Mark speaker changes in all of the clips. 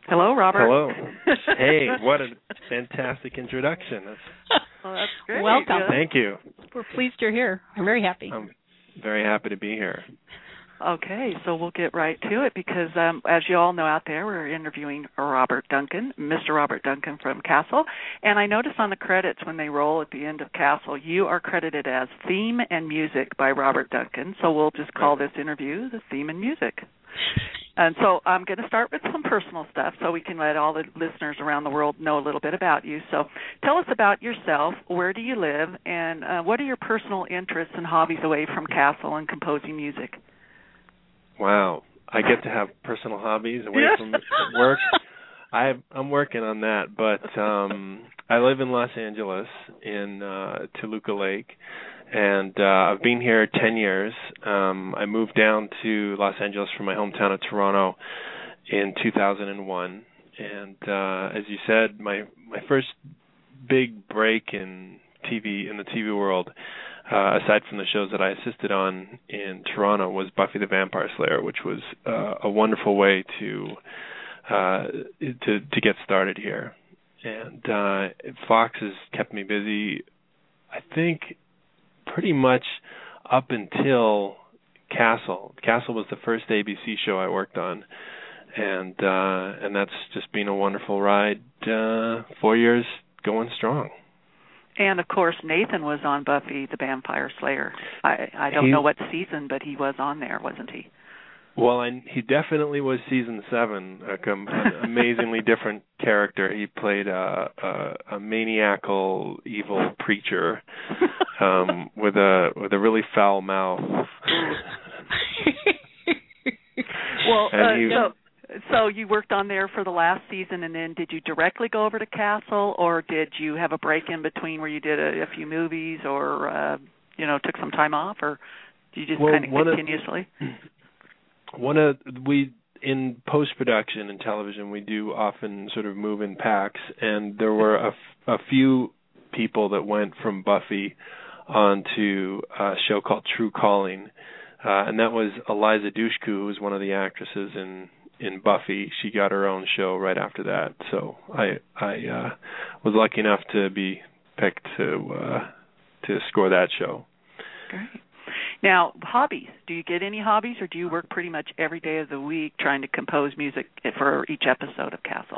Speaker 1: Hello, Robert.
Speaker 2: Hello. Hey, what a fantastic introduction.
Speaker 1: Well, that's great.
Speaker 3: Welcome.
Speaker 2: Thank you.
Speaker 3: We're pleased you're here. I'm very happy.
Speaker 2: I'm very happy to be here.
Speaker 1: Okay, so we'll get right to it because, as you all know out there, we're interviewing Robert Duncan, Mr. Robert Duncan from Castle. And I notice on the credits when they roll at the end of Castle, you are credited as Theme and Music by Robert Duncan. So we'll just call this interview the Theme and Music. And so I'm going to start with some personal stuff so we can let all the listeners around the world know a little bit about you. So tell us about yourself. Where do you live? And what are your personal interests and hobbies away from Castle and composing music?
Speaker 2: Wow. I get to have personal hobbies away from work. I'm working on that, but I live in Los Angeles in Toluca Lake, and I've been here 10 years. I moved down to Los Angeles from my hometown of Toronto in 2001, and as you said, my first big break in the TV world, aside from the shows that I assisted on in Toronto, was Buffy the Vampire Slayer, which was a wonderful way to get started here. And Fox has kept me busy, I think, pretty much up until Castle. Castle was the first ABC show I worked on, and that's just been a wonderful ride. 4 years going strong.
Speaker 1: And, of course, Nathan was on Buffy the Vampire Slayer. I don't know what season, but he was on there, wasn't he?
Speaker 2: Well, he definitely was season 7, an amazingly different character. He played a maniacal, evil preacher with a really foul mouth.
Speaker 1: Well, so you worked on there for the last season, and then did you directly go over to Castle, or did you have a break in between where you did a few movies, or took some time off, or did you just kind of continuously?
Speaker 2: In post-production in television, we do often sort of move in packs, and there were a few people that went from Buffy onto a show called True Calling, and that was Eliza Dushku, who was one of the actresses in Buffy. She got her own show right after that, so I was lucky enough to be picked to score that show.
Speaker 1: Great. Now, hobbies. Do you get any hobbies, or do you work pretty much every day of the week trying to compose music for each episode of Castle?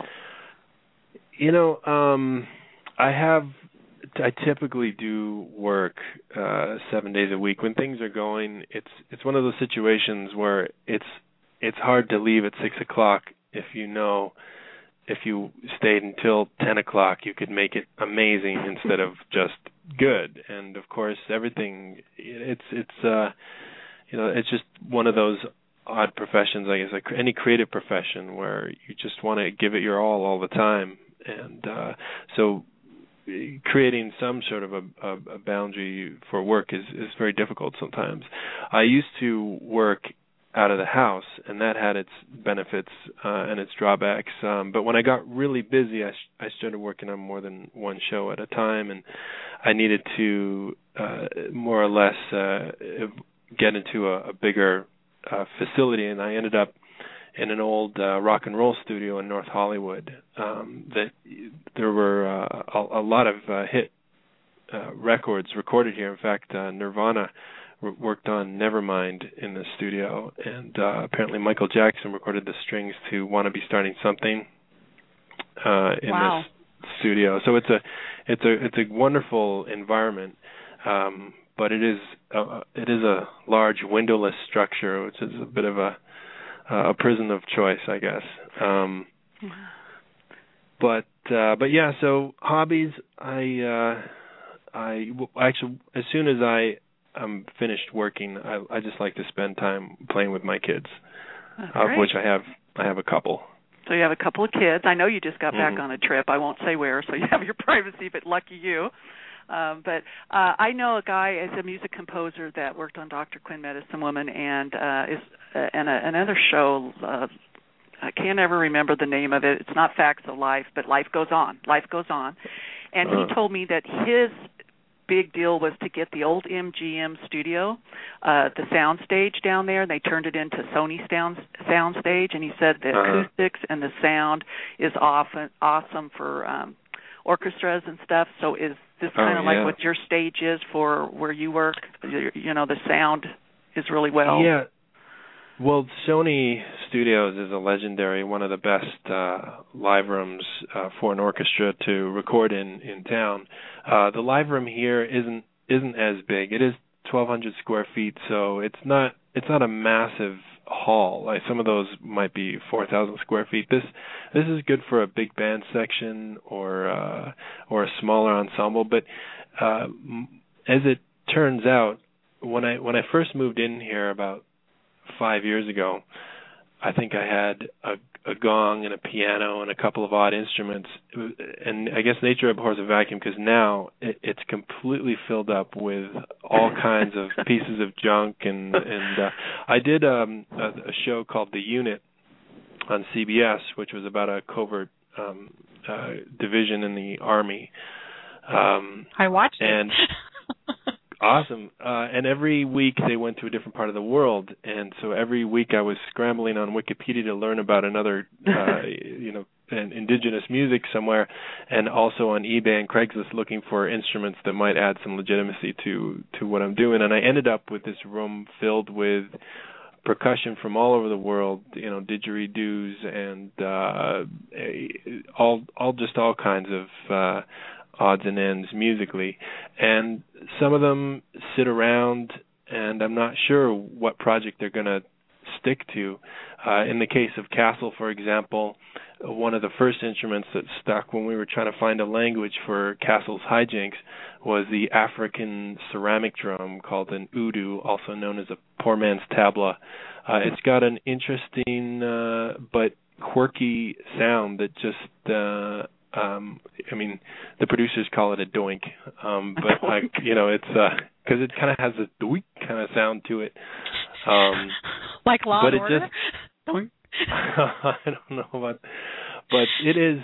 Speaker 2: I typically do work 7 days a week. When things are going, it's one of those situations where it's hard to leave at 6 o'clock if you stayed until 10 o'clock, you could make it amazing instead of just good. And of course, everything, it's just one of those odd professions, I guess, like any creative profession where you just want to give it your all the time. And so creating some sort of a boundary for work is very difficult sometimes. I used to work out of the house, and that had its benefits and its drawbacks. But when I got really busy, I started working on more than one show at a time, and I needed to more or less get into a bigger facility, and I ended up in an old rock and roll studio in North Hollywood. That there were a lot of hit records recorded here. In fact, Nirvana worked on Nevermind in the studio, and apparently Michael Jackson recorded the strings to "Wanna Be Starting Something" in this studio. So it's a wonderful environment, but it is a large windowless structure, which is a bit of a prison of choice, I guess. But yeah. So hobbies, I actually, as soon as I'm finished working, I just like to spend time playing with my kids, of which I have a couple.
Speaker 1: So you have a couple of kids. I know you just got back on a trip. I won't say where, so you have your privacy, but lucky you. But I know a guy as a music composer that worked on Dr. Quinn, Medicine Woman, and another show. I can't ever remember the name of it. It's not Facts of Life, but Life Goes On. Life Goes On. And he told me that his big deal was to get the old MGM studio, the sound stage down there. They turned it into Sony sound stage, and he said the acoustics and the sound is awesome for orchestras and stuff. So is this kind of like what your stage is for where you work? You know, the sound is really well.
Speaker 2: Yeah. Well, Sony Studios is a legendary, one of the best live rooms for an orchestra to record in town. The live room here isn't as big. It is 1,200 square feet, so it's not a massive hall. Like some of those might be 4,000 square feet. This is good for a big band section or a smaller ensemble. But as it turns out, when I first moved in here about 5 years ago, I think I had a gong and a piano and a couple of odd instruments, and I guess nature abhors a vacuum, because now it's completely filled up with all kinds of pieces of junk, and I did a show called The Unit on CBS, which was about a covert division in the Army.
Speaker 3: I watched it.
Speaker 2: Awesome. And every week they went to a different part of the world, and so every week I was scrambling on Wikipedia to learn about another, an indigenous music somewhere, and also on eBay and Craigslist looking for instruments that might add some legitimacy to what I'm doing. And I ended up with this room filled with percussion from all over the world, didgeridoos and all kinds of odds and ends musically, and some of them sit around, and I'm not sure what project they're going to stick to. In the case of Castle, for example, one of the first instruments that stuck when we were trying to find a language for Castle's hijinks was the African ceramic drum called an udu, also known as a poor man's tabla. It's got an interesting but quirky sound that just the producers call it a doink, but it's because it kind of has a doink kind of sound to it,
Speaker 3: like Law and Order.
Speaker 2: Doink. I don't know about, but it is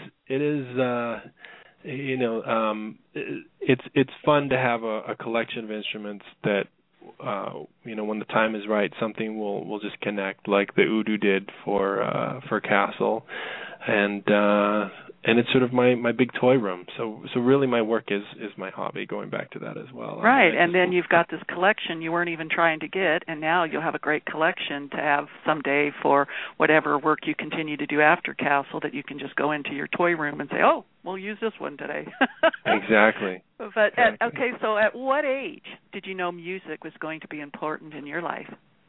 Speaker 2: it's fun to have a collection of instruments that when the time is right, something will just connect, like the udu did for Castle, and it's sort of my big toy room. So really my work is my hobby, going back to that as well.
Speaker 1: Right, and then you've got this collection you weren't even trying to get, and now you'll have a great collection to have someday for whatever work you continue to do after Castle, that you can just go into your toy room and say, oh, we'll use this one today.
Speaker 2: Exactly.
Speaker 1: But okay, so at what age did you know music was going to be important in your life?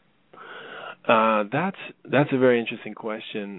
Speaker 2: That's a very interesting question.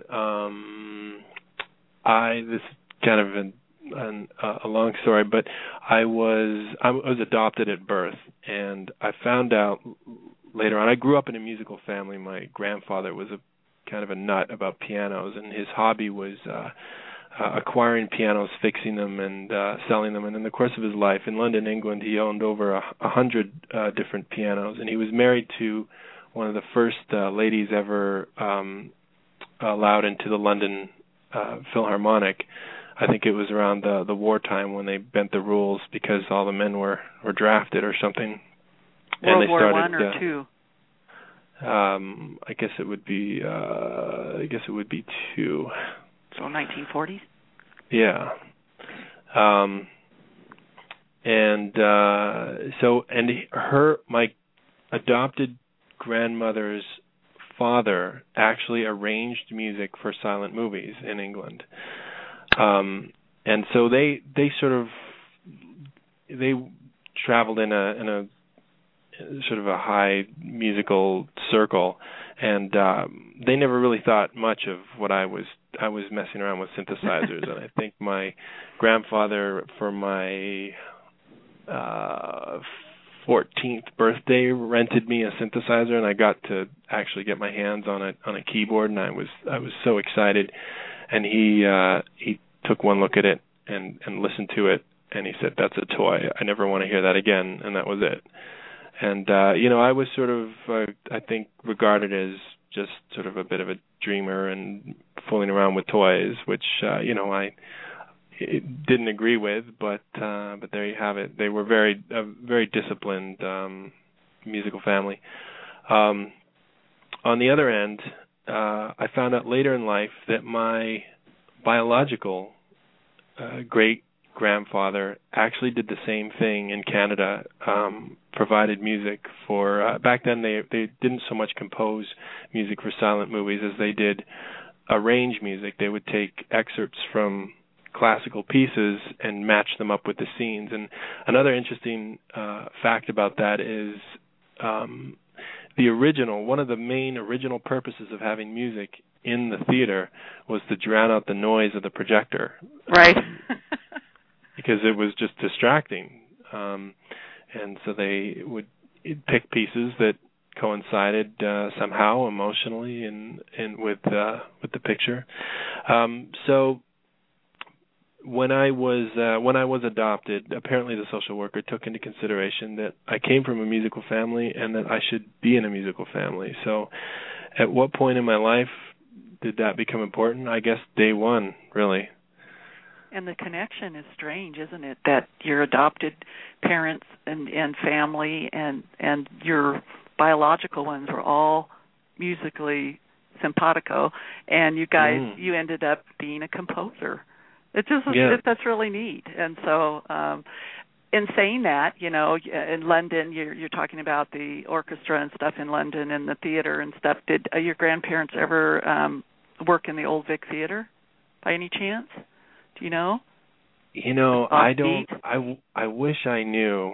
Speaker 2: This is kind of a long story, but I was adopted at birth, and I found out later on. I grew up in a musical family. My grandfather was a kind of a nut about pianos, and his hobby was acquiring pianos, fixing them, and selling them. And in the course of his life in London, England, he owned over 100 different pianos, and he was married to one of the first ladies ever allowed into the London Philharmonic. I think it was around the wartime when they bent the rules because all the men were drafted or something.
Speaker 1: World War I or II?
Speaker 2: I guess it would be two.
Speaker 1: So 1940s?
Speaker 2: Yeah. My adopted grandmother's father actually arranged music for silent movies in England, and so they traveled in a sort of a high musical circle, and they never really thought much of what I was messing around with synthesizers. And I think my grandfather, for my 14th birthday, rented me a synthesizer, and I got to actually get my hands on a keyboard, and I was so excited. And he took one look at it and listened to it, and he said, "That's a toy. I never want to hear that again." And that was it. And I was sort of I think regarded as just sort of a bit of a dreamer and fooling around with toys, which I didn't agree with, but there you have it. They were very disciplined musical family. On the other end, I found out later in life that my biological great-grandfather actually did the same thing in Canada, provided music for, back then they didn't so much compose music for silent movies as they did arrange music. They would take excerpts from classical pieces and match them up with the scenes. And another interesting fact about that is one of the main original purposes of having music in the theater was to drown out the noise of the projector.
Speaker 1: Right.
Speaker 2: Because it was just distracting. And so they would pick pieces that coincided somehow emotionally and with the picture. So when I was adopted, apparently the social worker took into consideration that I came from a musical family and that I should be in a musical family. So at what point in my life did that become important? I guess day one, really.
Speaker 1: And the connection is strange, isn't it? That your adopted parents and family and your biological ones were all musically simpatico, and you guys you ended up being a composer. It's just that's really neat. And so, in saying that, in London, you're talking about the orchestra and stuff in London and the theater and stuff. Did your grandparents ever work in the Old Vic Theater, by any chance? Do you know?
Speaker 2: I don't. I wish I knew.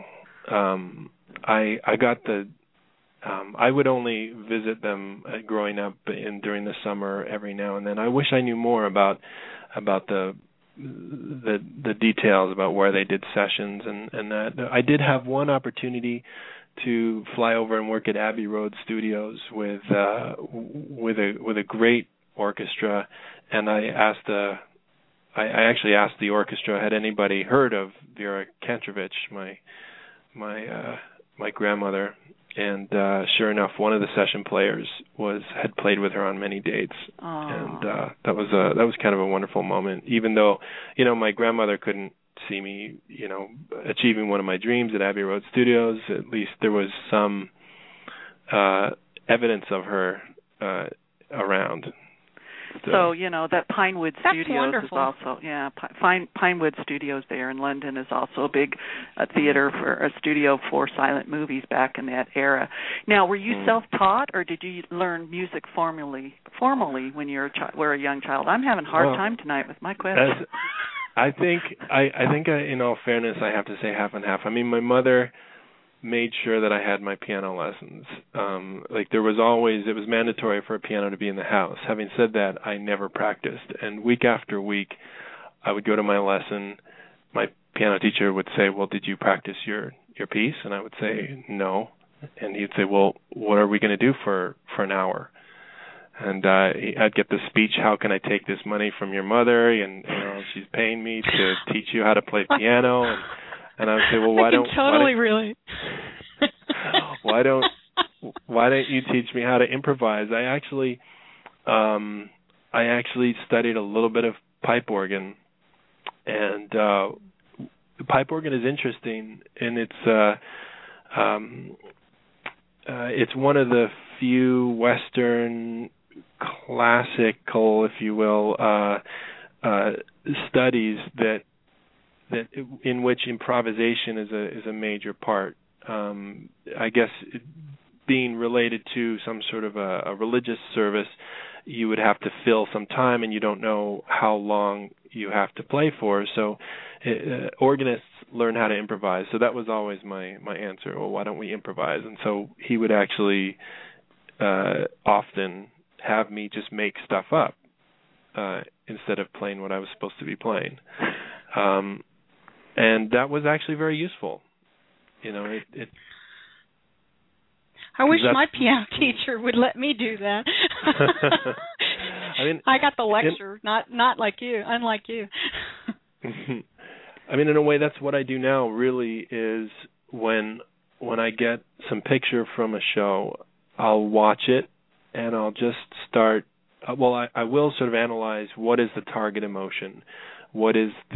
Speaker 2: I got the. I would only visit them growing up during the summer every now and then. I wish I knew more about the details about where they did sessions and that. I did have one opportunity to fly over and work at Abbey Road Studios with a great orchestra, and I actually asked the orchestra, had anybody heard of Vera Kantrovich, my grandmother, and sure enough, one of the session players had played with her on many dates.
Speaker 1: Aww.
Speaker 2: And that was kind of a wonderful moment. Even though my grandmother couldn't see me achieving one of my dreams at Abbey Road Studios, at least there was some evidence of her around.
Speaker 1: So that Pinewood Studios
Speaker 3: wonderful.
Speaker 1: is also Pinewood Studios there in London is also a big theater for a studio for silent movies back in that era. Now, were you self-taught or did you learn music formally when you were a young child? I'm having a hard time tonight with my questions.
Speaker 2: I think in all fairness, I have to say half and half. I mean, my mother made sure that I had my piano lessons. It was mandatory for a piano to be in the house. Having said that, I never practiced. And week after week, I would go to my lesson. My piano teacher would say, "Well, did you practice your piece?" And I would say, "No." And he'd say, "Well, what are we going to do for an hour?" And I'd get the speech, "How can I take this money from your mother? And she's paying me to teach you how to play piano." And I would say, "Well, why don't you teach me how to improvise?" I actually studied a little bit of pipe organ, and pipe organ is interesting, and it's one of the few Western classical, if you will, studies that in which improvisation is a major part. I guess being related to some sort of a religious service, you would have to fill some time, and you don't know how long you have to play for. So organists learn how to improvise. So that was always my answer. Well, why don't we improvise? And so he would actually often have me just make stuff up instead of playing what I was supposed to be playing. And that was actually very useful.
Speaker 3: I wish my piano teacher would let me do that. I got the lecture, not like you, unlike you.
Speaker 2: I mean, in a way, that's what I do now. Really, is when I get some picture from a show, I'll watch it and I'll just start. I will sort of analyze what is the target emotion. what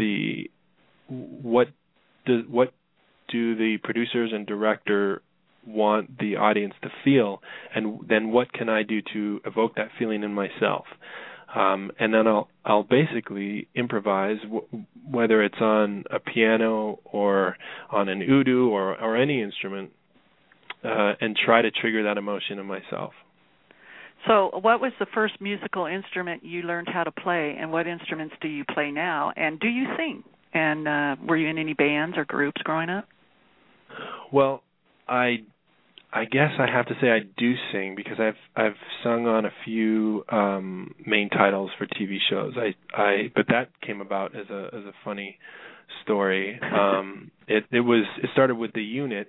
Speaker 2: do the producers and director want the audience to feel, and then what can I do to evoke that feeling in myself? And then I'll basically improvise, whether it's on a piano or on an oud or any instrument, and try to trigger that emotion in myself.
Speaker 1: So what was the first musical instrument you learned how to play, and what instruments do you play now, and do you sing? And were you in any bands or groups growing up?
Speaker 2: Well, I guess I have to say I do sing, because I've sung on a few main titles for TV shows. But that came about as a funny story. It started with the unit.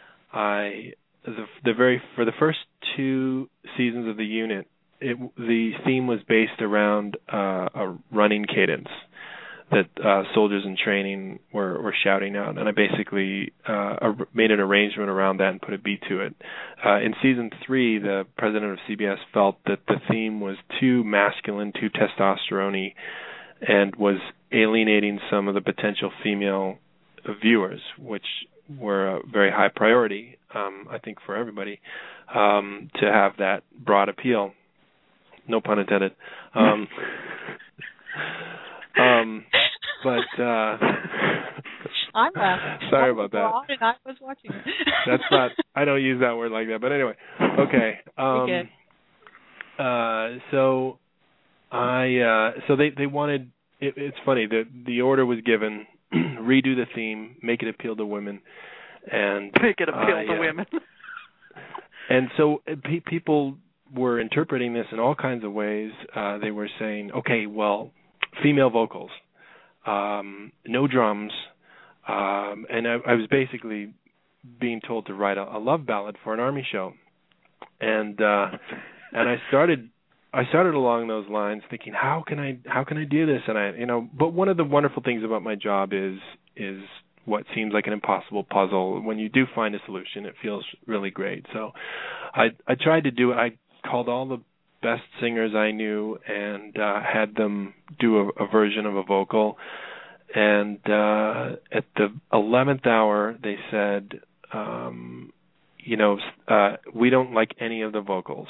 Speaker 2: For the first 2 seasons of the unit, the theme was based around a running cadence that soldiers in training were shouting out, and I basically made an arrangement around that and put a beat to it. In season 3, the president of CBS felt that the theme was too masculine, too testosterone-y, and was alienating some of the potential female viewers, which were a very high priority, I think, for everybody, to have that broad appeal. No pun intended. But
Speaker 3: I'm laughing.
Speaker 2: Sorry about that.
Speaker 3: And I was watching.
Speaker 2: That's not. I don't use that word like that. But anyway, okay. So they wanted. It's funny that the order was given: redo the theme, make it appeal to women, and
Speaker 1: make it appeal to women.
Speaker 2: And so people were interpreting this in all kinds of ways. They were saying, okay, well, female vocals, no drums, and I was basically being told to write a love ballad for an army show, and I started along those lines, thinking, how can I do this? And but one of the wonderful things about my job is what seems like an impossible puzzle. When you do find a solution, it feels really great. So I tried to do it. I called all the best singers I knew and had them do a version of a vocal. And at the 11th hour, they said, we don't like any of the vocals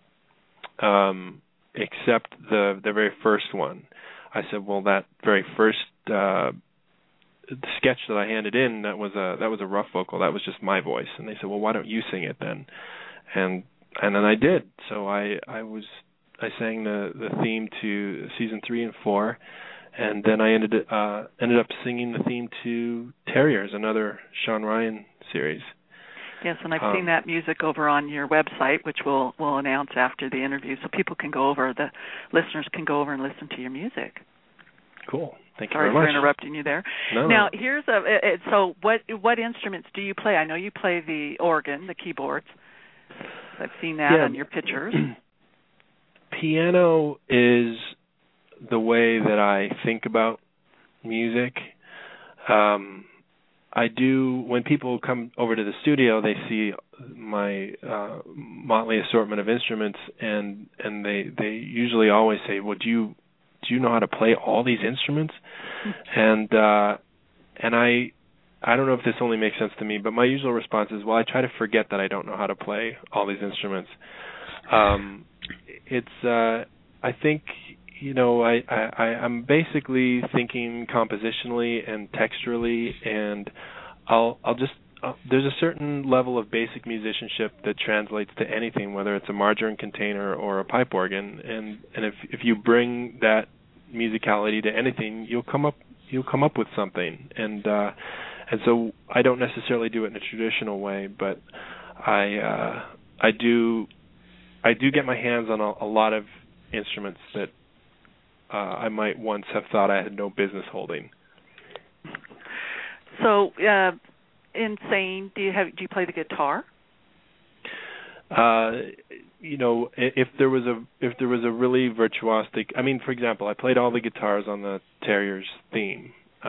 Speaker 2: except the very first one. I said, well, that very first sketch that I handed in, that was a rough vocal. That was just my voice. And they said, well, why don't you sing it then? And then I did. So I sang the theme to season 3 and 4, and then I ended up singing the theme to Terriers, another Sean Ryan series.
Speaker 1: Yes, and I've seen that music over on your website, which we'll announce after the interview, so people can go over. The listeners can go over and listen to your music.
Speaker 2: Cool. Thank you very much.
Speaker 1: Sorry for interrupting you there.
Speaker 2: No.
Speaker 1: Now, here's so what instruments do you play? I know you play the organ, the keyboards. I've seen that on your pictures.
Speaker 2: Piano is the way that I think about music. I do, when people come over to the studio, they see my motley assortment of instruments, and they usually always say, well, do you know how to play all these instruments? And I don't know if this only makes sense to me, but my usual response is, well, I try to forget that I don't know how to play all these instruments. I think, I'm basically thinking compositionally and texturally, and there's a certain level of basic musicianship that translates to anything, whether it's a margarine container or a pipe organ, and if you bring that musicality to anything, you'll come up with something, and so I don't necessarily do it in a traditional way, but I do get my hands on a lot of instruments that I might once have thought I had no business holding.
Speaker 1: So, in saying, do you play the guitar?
Speaker 2: If there was a really virtuosic, for example, I played all the guitars on the Terriers theme,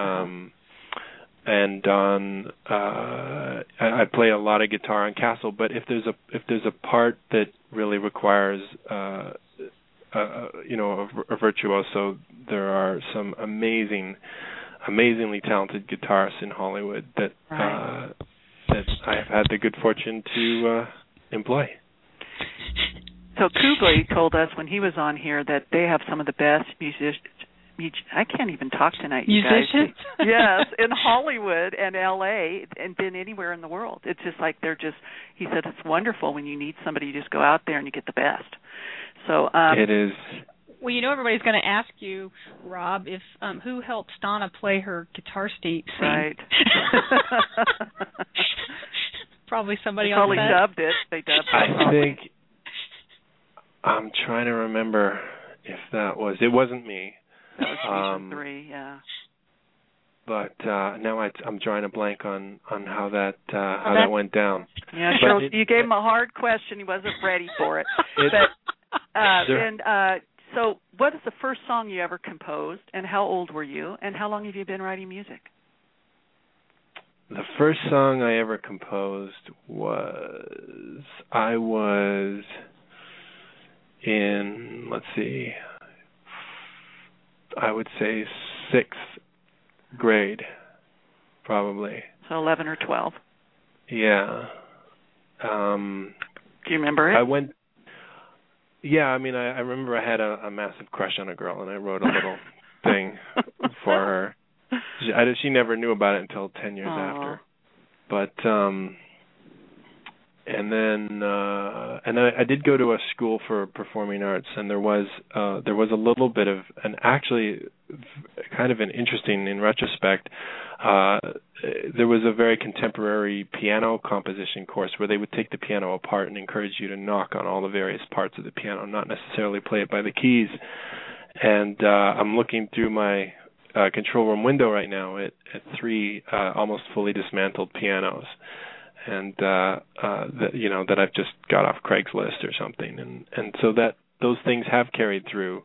Speaker 2: and on I play a lot of guitar on Castle. But if there's a part that really requires a virtuoso. There are some amazingly talented guitarists in Hollywood that that I have had the good fortune to employ.
Speaker 1: So Kublai told us when he was on here that they have some of the best I can't even talk tonight, you
Speaker 3: musicians?
Speaker 1: guys. Yes, in Hollywood and L.A. and been anywhere in the world. It's just like he said it's wonderful when you need somebody, you just go out there and you get the best. So
Speaker 2: it is.
Speaker 3: Well, everybody's going to ask you, Rob, if who helped Donna play her guitar sing.
Speaker 1: Right.
Speaker 3: Probably somebody else.
Speaker 1: Probably dubbed it. They dubbed it.
Speaker 2: I think I'm trying to remember if that was. It wasn't me.
Speaker 1: That was season 3, yeah.
Speaker 2: But now I'm drawing a blank on how that went down.
Speaker 1: Yeah, sure. You gave him a hard question. He wasn't ready for it. So what is the first song you ever composed, and how old were you, and how long have you been writing music?
Speaker 2: The first song I ever composed I was in, let's see, I would say 6th grade, probably.
Speaker 1: So 11 or 12.
Speaker 2: Yeah.
Speaker 1: Do you remember it?
Speaker 2: Yeah, I mean, I remember I had a massive crush on a girl, and I wrote a little thing for her. She never knew about it until 10 years after. But and then I did go to a school for performing arts, and there was a little bit of actually kind of an interesting, in retrospect, there was a very contemporary piano composition course where they would take the piano apart and encourage you to knock on all the various parts of the piano, not necessarily play it by the keys. And I'm looking through my control room window right now at 3 almost fully dismantled pianos, and that I've just got off Craigslist or something, and so that those things have carried through.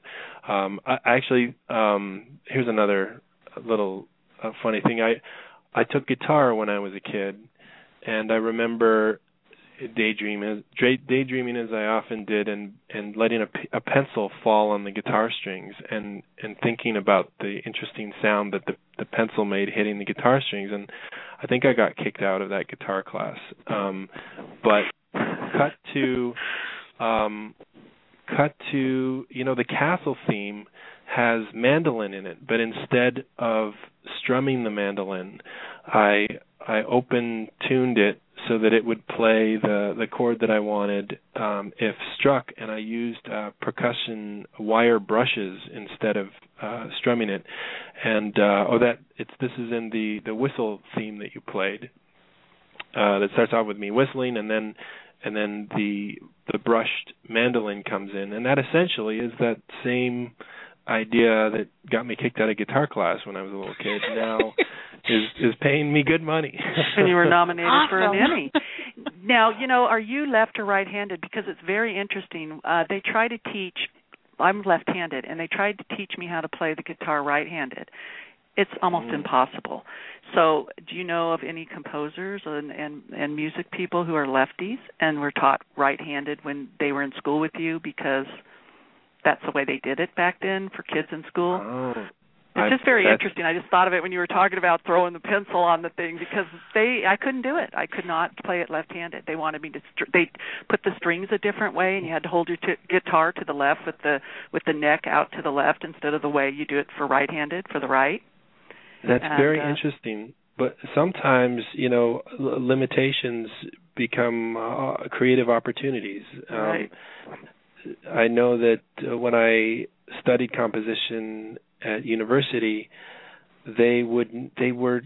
Speaker 2: Here's another little funny thing. I took guitar when I was a kid, and I remember daydreaming as I often did, and letting a pencil fall on the guitar strings, and thinking about the interesting sound that the pencil made hitting the guitar strings. And I think I got kicked out of that guitar class. But cut to the Castle theme has mandolin in it, but instead of strumming the mandolin, I open-tuned it so that it would play the chord that I wanted if struck, and I used percussion wire brushes instead of strumming it. And this is in the whistle theme that you played. That starts off with me whistling, and then the brushed mandolin comes in, and that essentially is that same idea that got me kicked out of guitar class when I was a little kid now is paying me good money.
Speaker 1: And you were nominated for an Emmy. Now, are you left or right-handed? Because it's very interesting. They try to teach, I'm left-handed, and they tried to teach me how to play the guitar right-handed. It's almost impossible. So do you know of any composers and music people who are lefties and were taught right-handed when they were in school with you, because that's the way they did it back then for kids in school?
Speaker 2: Oh,
Speaker 1: it's just very interesting. I just thought of it when you were talking about throwing the pencil on the thing, because I couldn't do it. I could not play it left-handed. They wanted me to. They put the strings a different way, and you had to hold your guitar to the left with the neck out to the left instead of the way you do it for right-handed, for the right.
Speaker 2: That's very interesting. But sometimes, limitations become creative opportunities.
Speaker 1: Right.
Speaker 2: I know that when I studied composition at university, they were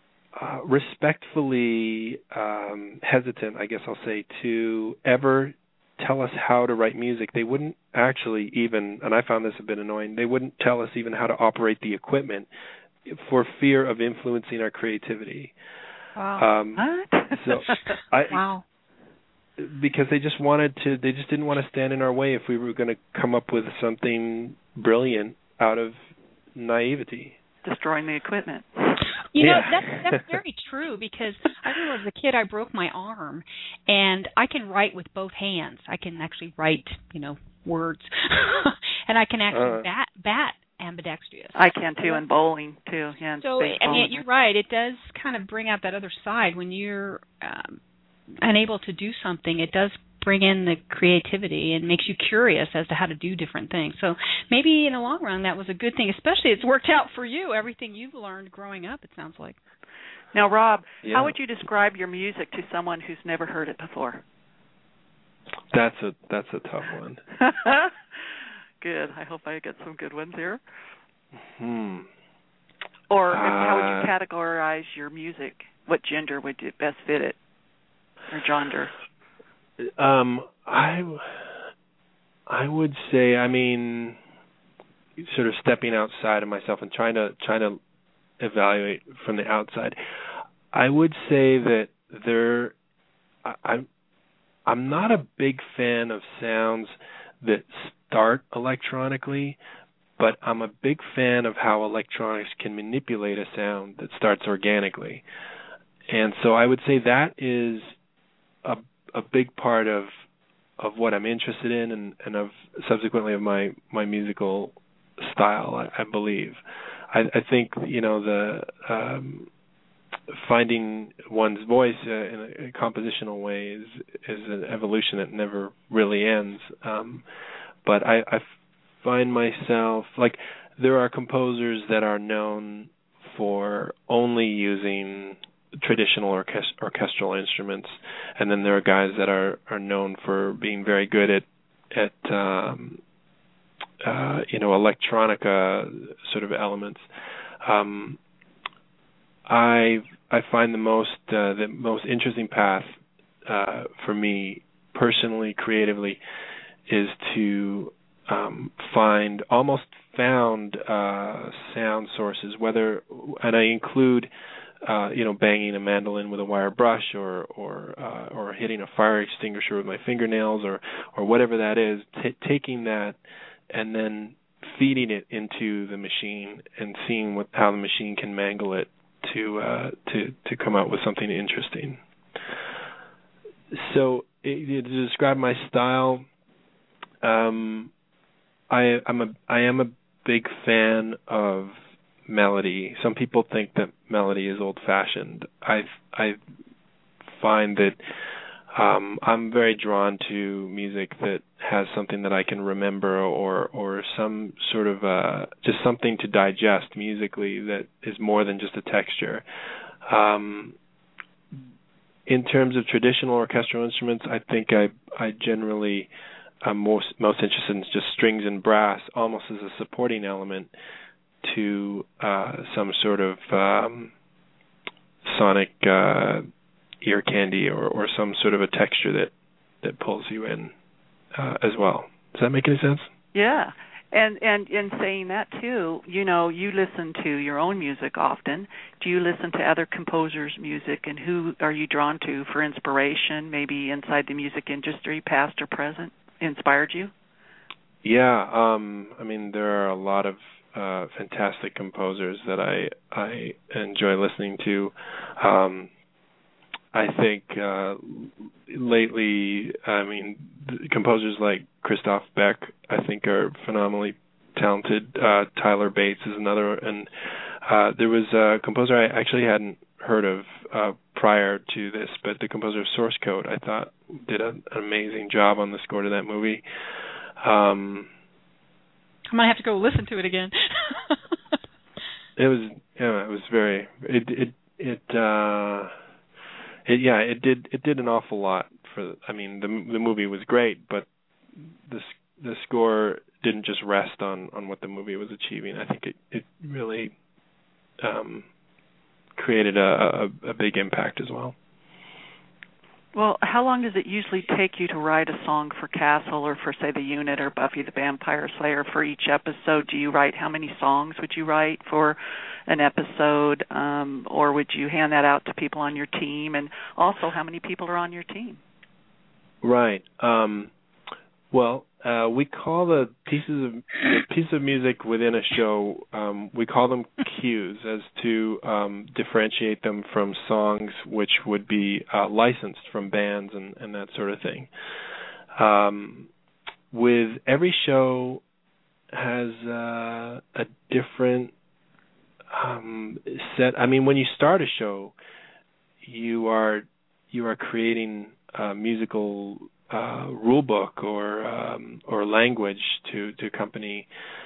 Speaker 2: respectfully hesitant, I guess I'll say, to ever tell us how to write music. They wouldn't actually even, and I found this a bit annoying, they wouldn't tell us even how to operate the equipment for fear of influencing our creativity.
Speaker 3: Wow.
Speaker 1: Wow.
Speaker 2: Because they just didn't want to stand in our way if we were going to come up with something brilliant out of naivety.
Speaker 1: Destroying the equipment.
Speaker 3: That's very true, because I remember as a kid I broke my arm, and I can write with both hands. I can actually write, words. And I can actually bat ambidextrous.
Speaker 1: I can too, and bowling too. Yeah.
Speaker 3: So I mean, you're right. It does kind of bring out that other side when you're unable to do something. It does bring in the creativity and makes you curious as to how to do different things. So maybe in the long run that was a good thing, especially it's worked out for you, everything you've learned growing up, it sounds like.
Speaker 1: Now, Rob, how would you describe your music to someone who's never heard it before?
Speaker 2: That's a tough one.
Speaker 1: Good. I hope I get some good ones here.
Speaker 2: Or
Speaker 1: how would you categorize your music? What gender would you best fit it? Or genre?
Speaker 2: I would say, I mean, sort of stepping outside of myself and trying to evaluate from the outside. I would say that I'm not a big fan of sounds that start electronically, but I'm a big fan of how electronics can manipulate a sound that starts organically. And so I would say that is a big part of what I'm interested in and of subsequently of my musical style, I believe. I think, the finding one's voice in a compositional way is an evolution that never really ends. But I find myself, like, there are composers that are known for only using traditional orchestral instruments, and then there are guys that are known for being very good at electronica sort of elements. I find the most interesting path for me personally, creatively, is to find almost found sound sources, and I include banging a mandolin with a wire brush or hitting a fire extinguisher with my fingernails or whatever that is, taking that and then feeding it into the machine and seeing how the machine can mangle it to come out with something interesting. So to describe my style, I am a big fan of melody. Some people think that melody is old-fashioned. I find that I'm very drawn to music that has something that I can remember or some sort of just something to digest musically that is more than just a texture. In terms of traditional orchestral instruments, I think I generally am most interested in just strings and brass, almost as a supporting element to some sort of sonic ear candy or some sort of a texture that pulls you in as well. Does that make any sense?
Speaker 1: Yeah. And in saying that too, you listen to your own music often. Do you listen to other composers' music, and who are you drawn to for inspiration, maybe inside the music industry, past or present, inspired you?
Speaker 2: Yeah, I mean, there are a lot of fantastic composers that I enjoy listening to. I think lately, I mean, composers like Christoph Beck, I think, are phenomenally talented. Tyler Bates is another, and there was a composer I actually hadn't heard of prior to this, but the composer of Source Code, I thought, did an amazing job on the score to that movie.
Speaker 3: I might have to go listen to it again.
Speaker 2: It was very. It did an awful lot for. I mean, the movie was great, but the score didn't just rest on what the movie was achieving. I think it really created a big impact as well.
Speaker 1: Well, how long does it usually take you to write a song for Castle or for, say, The Unit or Buffy the Vampire Slayer for each episode? Do you write, how many songs would you write for an episode, or would you hand that out to people on your team? And also, how many people are on your team?
Speaker 2: Right. Well, we call the piece of music within a show, we call them cues, as to differentiate them from songs which would be licensed from bands and that sort of thing. With every show, has a different set. I mean, when you start a show, you are creating a musical rule book or language to accompany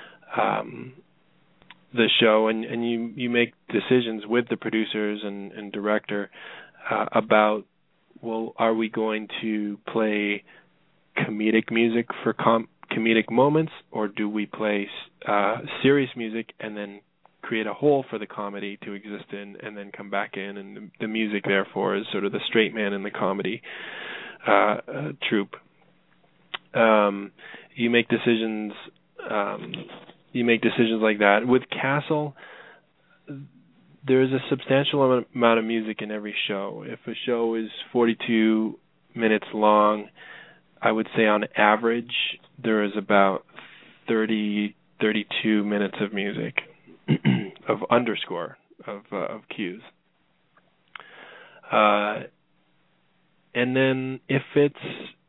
Speaker 2: the show, and you make decisions with the producers and director about, well, are we going to play comedic music for comedic moments, or do we play serious music and then create a hole for the comedy to exist in and then come back in, and the music therefore is sort of the straight man in the comedy troupe. You make decisions like that. With Castle, there's a substantial amount of music in every show. If a show is 42 minutes long, I would say on average there is about 32 minutes of music of underscore of cues. And then if it's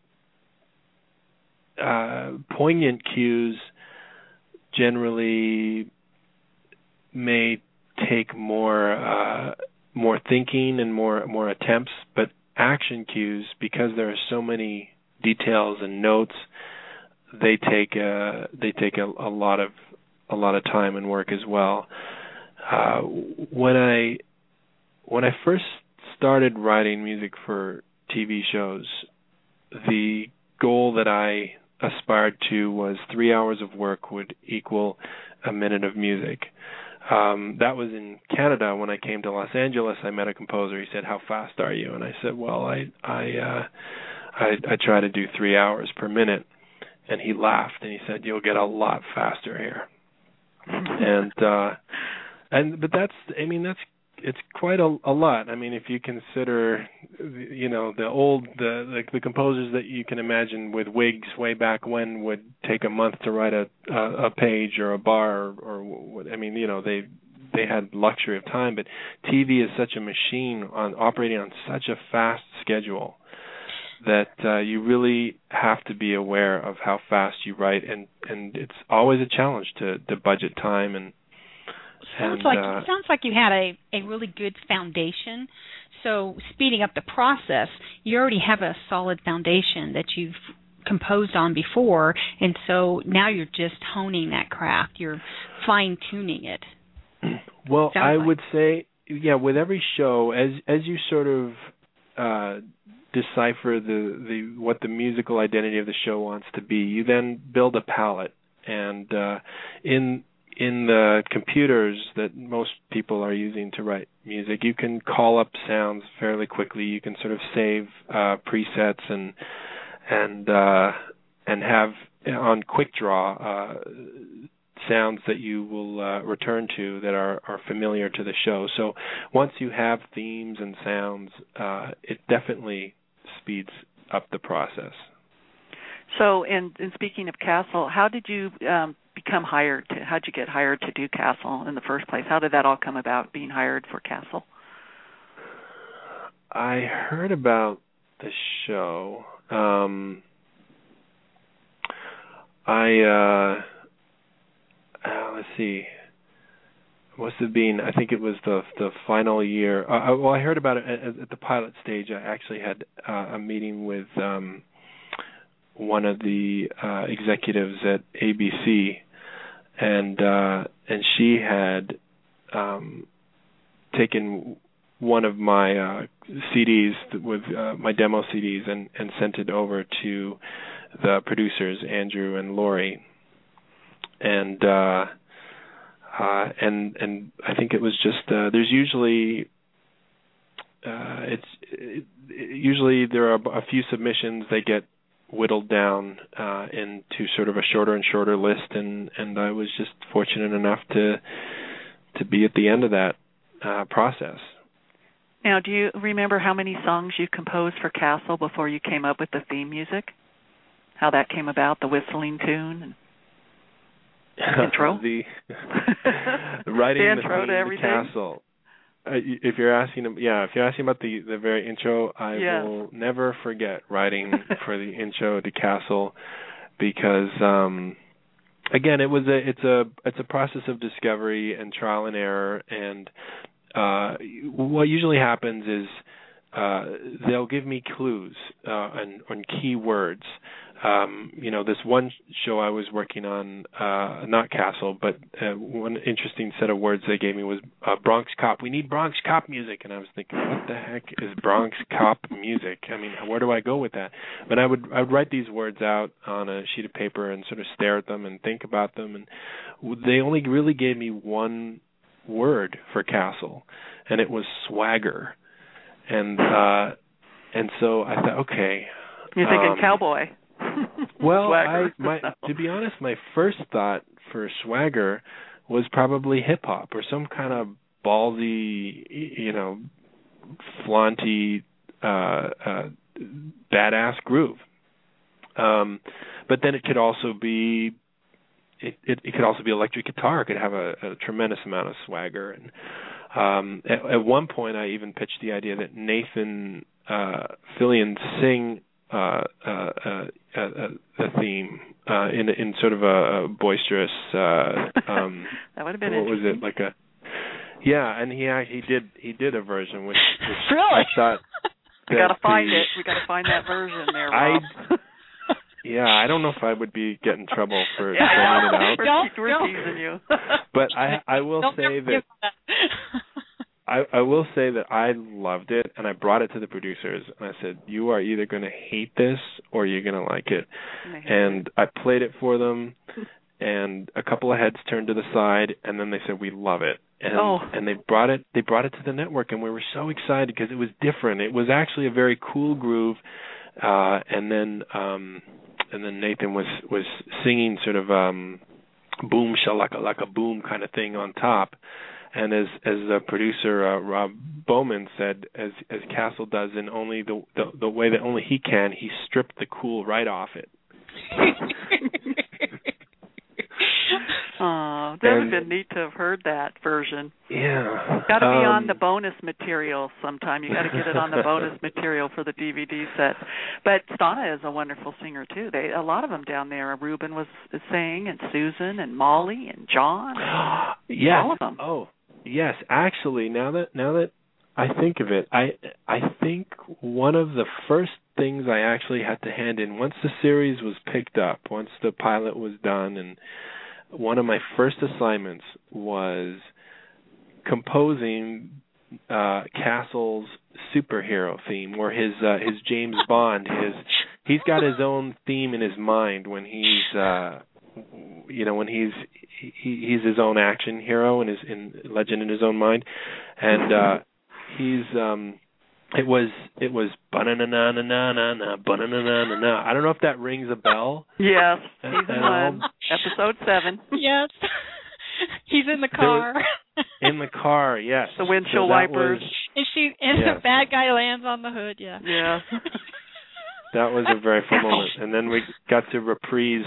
Speaker 2: poignant cues, generally may take more thinking and more attempts, but action cues, because there are so many details and notes, they take a lot of time and work as well. When I first started writing music for TV shows, the goal that I aspired to was 3 hours of work would equal a minute of music. That was in Canada. When I came to Los Angeles, I met a composer. He said, "How fast are you?" And I said, "Well, I try to do 3 hours per minute." And he laughed and he said, "You'll get a lot faster here." But it's quite a lot. I mean, if you consider, the composers that you can imagine with wigs way back when would take a month to write a page or a bar they had luxury of time. But TV is such a machine operating on such a fast schedule that you really have to be aware of how fast you write, and it's always a challenge to budget time and.
Speaker 3: Sounds like you had a really good foundation. So speeding up the process, you already have a solid foundation that you've composed on before, and so now you're just honing that craft. You're fine-tuning it.
Speaker 2: Well, I would say, with every show, as you sort of decipher what the musical identity of the show wants to be, you then build a palette, and in the computers that most people are using to write music, you can call up sounds fairly quickly. You can sort of save presets and have on QuickDraw sounds that you will return to that are familiar to the show. So once you have themes and sounds, it definitely speeds up the process.
Speaker 1: So, in speaking of Castle, how did you become hired? How did you get hired to do Castle in the first place? How did that all come about, being hired for Castle?
Speaker 2: I heard about the show. Let's see. Must have been, I think it was the final year. I heard about it at the pilot stage. I actually had a meeting with one of the executives at ABC, and she had taken one of my CDs with my demo CDs and sent it over to the producers, Andrew and Lori, and I think it was just there's usually usually there are a few submissions. They get whittled down into sort of a shorter and shorter list, and I was just fortunate enough to be at the end of that process.
Speaker 1: Now, do you remember how many songs you composed for Castle before you came up with the theme music? How that came about, the whistling tune and intro?
Speaker 2: the writing
Speaker 1: the intro to everything.
Speaker 2: Castle. If you're asking about the very intro, I will never forget writing for the intro to Castle, because again, it's a process of discovery and trial and error, and what usually happens is they'll give me clues on key words. This one show I was working on, not Castle, but one interesting set of words they gave me was Bronx Cop. We need Bronx Cop music. And I was thinking, what the heck is Bronx Cop music? I mean, where do I go with that? But I would write these words out on a sheet of paper and sort of stare at them and think about them. And they only really gave me one word for Castle, and it was swagger. And so I thought, okay.
Speaker 1: You're thinking cowboy.
Speaker 2: Well, to be honest, my first thought for swagger was probably hip hop or some kind of ballsy, flaunty, badass groove. But then it could also be electric guitar. It could have a tremendous amount of swagger. And at one point, I even pitched the idea that Nathan Fillion sing a theme in sort of a boisterous.
Speaker 1: That would have been
Speaker 2: what was it like a? Yeah, and he did a version which
Speaker 3: really?
Speaker 2: I thought.
Speaker 1: We got to find it. We got to find that version there, Rob.
Speaker 2: I don't know if I would get in trouble for throwing it out.
Speaker 1: We're teasing you.
Speaker 2: But I will say that. I will say that I loved it, and I brought it to the producers, and I said, you are either going to hate this or you're going to like it. And I played it for them, and a couple of heads turned to the side, and then they said, we love it. And they brought it to the network, and we were so excited because it was different. It was actually a very cool groove, and then Nathan was singing sort of boom shakalaka boom kind of thing on top. And as the producer Rob Bowman said, as Castle does in only the way that only he can, he stripped the cool right off it.
Speaker 1: Oh, that would have been neat to have heard that version.
Speaker 2: Yeah,
Speaker 1: got to be on the bonus material sometime. You got to get it on the bonus material for the DVD set. But Stana is a wonderful singer too. A lot of them down there. Ruben was sang, and Susan, and Molly, and John.
Speaker 2: Yes.
Speaker 1: All of them.
Speaker 2: Oh. Yes, actually, now that I think of it, I think one of the first things I actually had to hand in once the series was picked up, once the pilot was done, and one of my first assignments was composing Castle's superhero theme, or his James Bond. He's got his own theme in his mind when when he's his own action hero and in legend in his own mind, and it was ba-na-na-na-na-na-na, ba-na-na-na-na-na. I don't know if that rings a bell.
Speaker 1: Yes, season 1, episode 7.
Speaker 3: Yes, he's in the car.
Speaker 2: In the car, yes.
Speaker 1: The windshield wipers.
Speaker 3: The bad guy lands on the hood. Yeah.
Speaker 1: Yeah.
Speaker 2: That was a very fun moment, and then we got to reprise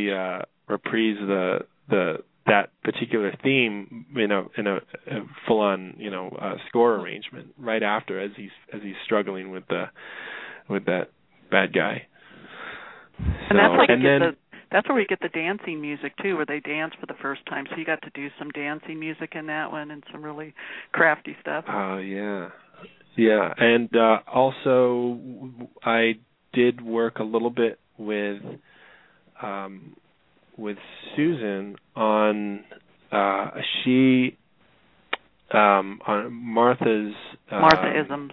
Speaker 2: that particular theme in a full-on score arrangement right after as he's struggling with that bad guy.
Speaker 1: And that's where we get the dancing music too, where they dance for the first time. So you got to do some dancing music in that one and some really crafty stuff.
Speaker 2: Oh yeah, and also I did work a little bit with Susan on on Martha's
Speaker 1: Martha-isms.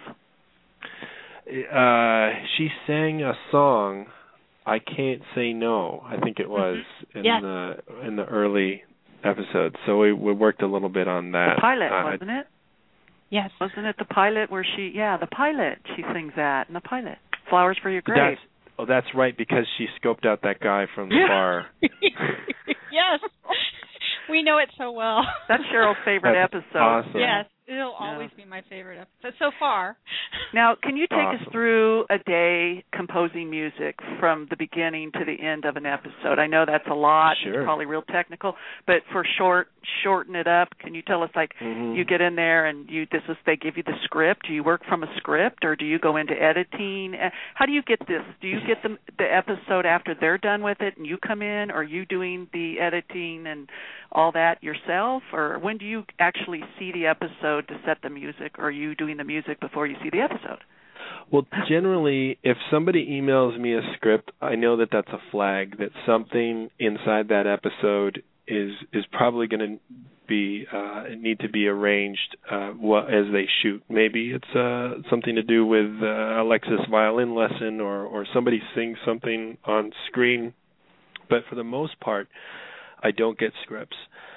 Speaker 2: She sang a song, I Can't Say No, I think it was in the early episodes. So we worked a little bit on that.
Speaker 1: The pilot, wasn't it?
Speaker 3: Yes.
Speaker 1: Wasn't it the pilot where she sings that in the pilot. Flowers for Your Grave.
Speaker 2: That's right, because she scoped out that guy from the bar.
Speaker 3: Yes. We know it so well.
Speaker 1: That's Cheryl's favorite episode.
Speaker 2: Awesome.
Speaker 3: Yes. It'll always be my favorite episode so far.
Speaker 1: Now, can you take
Speaker 2: Awesome.
Speaker 1: us through a day composing music from the beginning to the end of an episode? I know that's a lot.
Speaker 2: Sure.
Speaker 1: It's probably real technical, but for shorten it up, can you tell us, like, you get in there and they give you the script? Do you work from a script, or do you go into editing? How do you get this? Do you get the episode after they're done with it and you come in? Or are you doing the editing and all that yourself? Or when do you actually see the episode to set the music? Or are you doing the music before you see the episode?
Speaker 2: Well, generally, if somebody emails me a script, I know that that's a flag, that something inside that episode is probably going to need to be arranged as they shoot. Maybe it's something to do with Alexa's violin lesson, or somebody sings something on screen. But for the most part, I don't get scripts.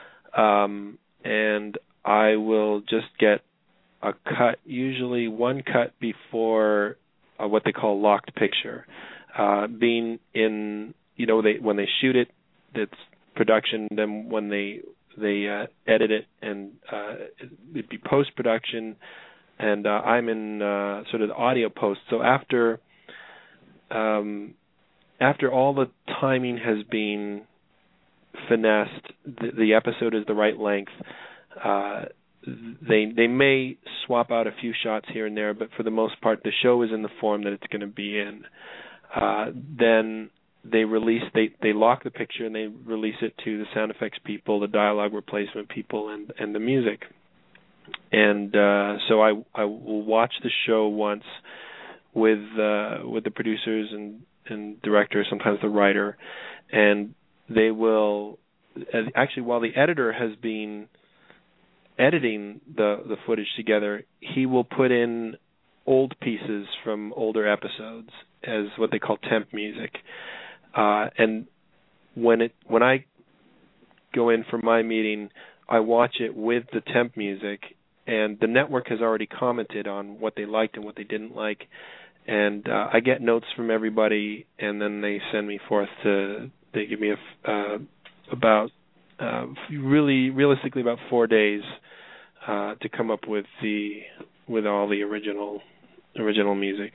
Speaker 2: And I will just get a cut, usually one cut before what they call locked picture. Being in, when they shoot it, it's production. Then when they edit it, and it'd be post-production, and I'm in sort of the audio post. So after all the timing has been finessed, the episode is the right length. They may swap out a few shots here and there, but for the most part, the show is in the form that it's going to be in. Then they lock the picture and they release it to the sound effects people, the dialogue replacement people, and the music. And so I will watch the show once with the producers and director, sometimes the writer, and they will actually, while the editor has been editing the footage together, he will put in old pieces from older episodes as what they call temp music. And when I go in for my meeting, I watch it with the temp music, and the network has already commented on what they liked and what they didn't like, and I get notes from everybody, and then they send me forth they give me realistically about 4 days to come up with all the original music.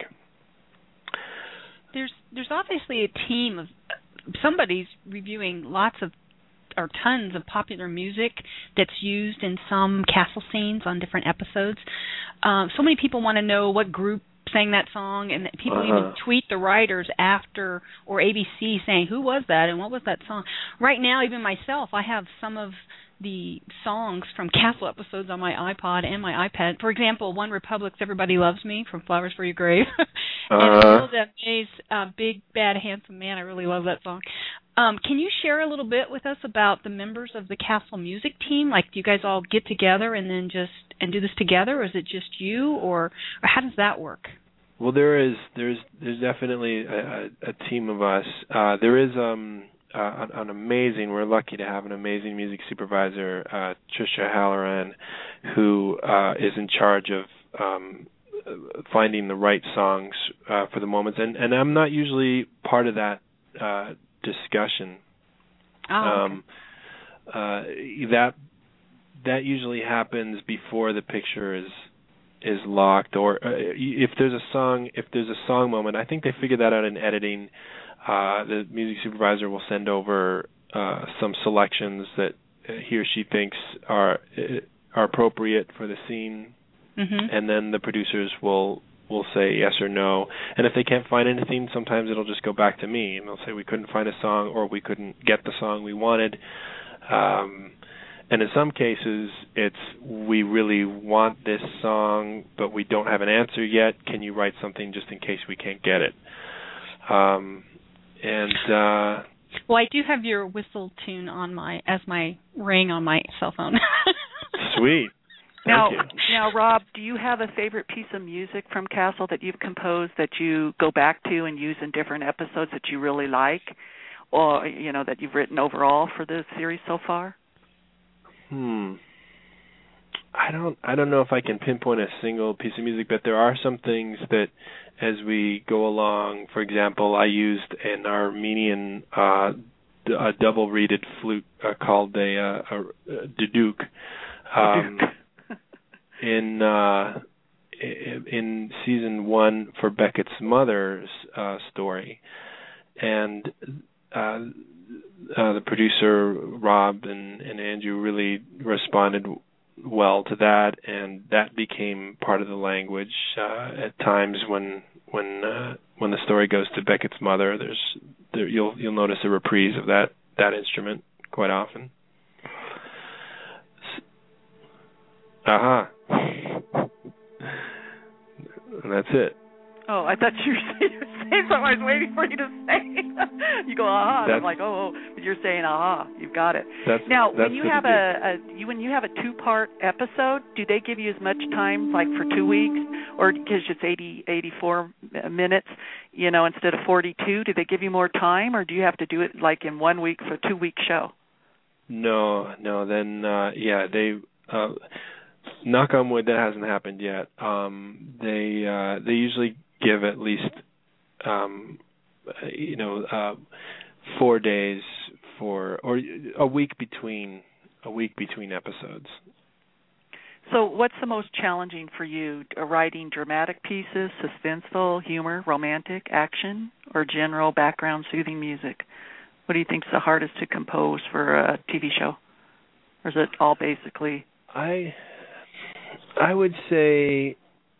Speaker 3: There's obviously a team of somebody's reviewing lots of or tons of popular music that's used in some castle scenes on different episodes. So many people want to know what group sang that song, and people even tweet the writers after, or ABC saying, who was that and what was that song? Right now, even myself, I have some of the songs from Castle episodes on my iPod and my iPad. For example, One Republic's Everybody Loves Me from Flowers for Your Grave. And Phil Daphne's Big Bad Handsome Man. I really love that song. Can you share a little bit with us about the members of the Castle music team? Like, do you guys all get together and then do this together, or is it just you, or how does that work?
Speaker 2: Well, there's definitely a team of us. There is an amazing, we're lucky to have an amazing music supervisor, Trisha Halloran, who is in charge of finding the right songs for the moments. And I'm not usually part of that discussion. That usually happens before the picture is locked, or if there's a song moment. I think they figure that out in editing. The music supervisor will send over some selections that he or she thinks are appropriate for the scene, and then the producers will say yes or no. And if they can't find anything, sometimes it'll just go back to me, and they'll say we couldn't find a song, or we couldn't get the song we wanted. And in some cases, it's we really want this song, but we don't have an answer yet. Can you write something just in case we can't get it?
Speaker 3: Well, I do have your whistle tune as my ring on my cell phone.
Speaker 2: Sweet.
Speaker 1: Now, Rob, do you have a favorite piece of music from Castle that you've composed that you go back to and use in different episodes that you really like, or that you've written overall for the series so far?
Speaker 2: I don't know if I can pinpoint a single piece of music, but there are some things that, as we go along, for example, I used an Armenian a double-reeded flute called a duduk. in season 1 for Beckett's mother's story, and the producer Rob and Andrew really responded well to that, and that became part of the language. At times when the story goes to Beckett's mother, you'll notice a reprise of that instrument quite often. Aha. And that's it.
Speaker 1: Oh, I thought you were saying something. I was waiting for you to say. You go aha, and I'm like, oh, but you're saying aha. You've got it. Now, when you have a 2-part episode, do they give you as much time, like for 2 weeks, or because it's 84 minutes, instead of 42? Do they give you more time, or do you have to do it like in 1 week for a 2-week show? No.
Speaker 2: Then they. Knock on wood, that hasn't happened yet. They usually give at least 4 days or a week between episodes.
Speaker 1: So what's the most challenging for you? Writing dramatic pieces, suspenseful, humor, romantic, action, or general background soothing music? What do you think is the hardest to compose for a TV show? Or is it all basically...
Speaker 2: I would say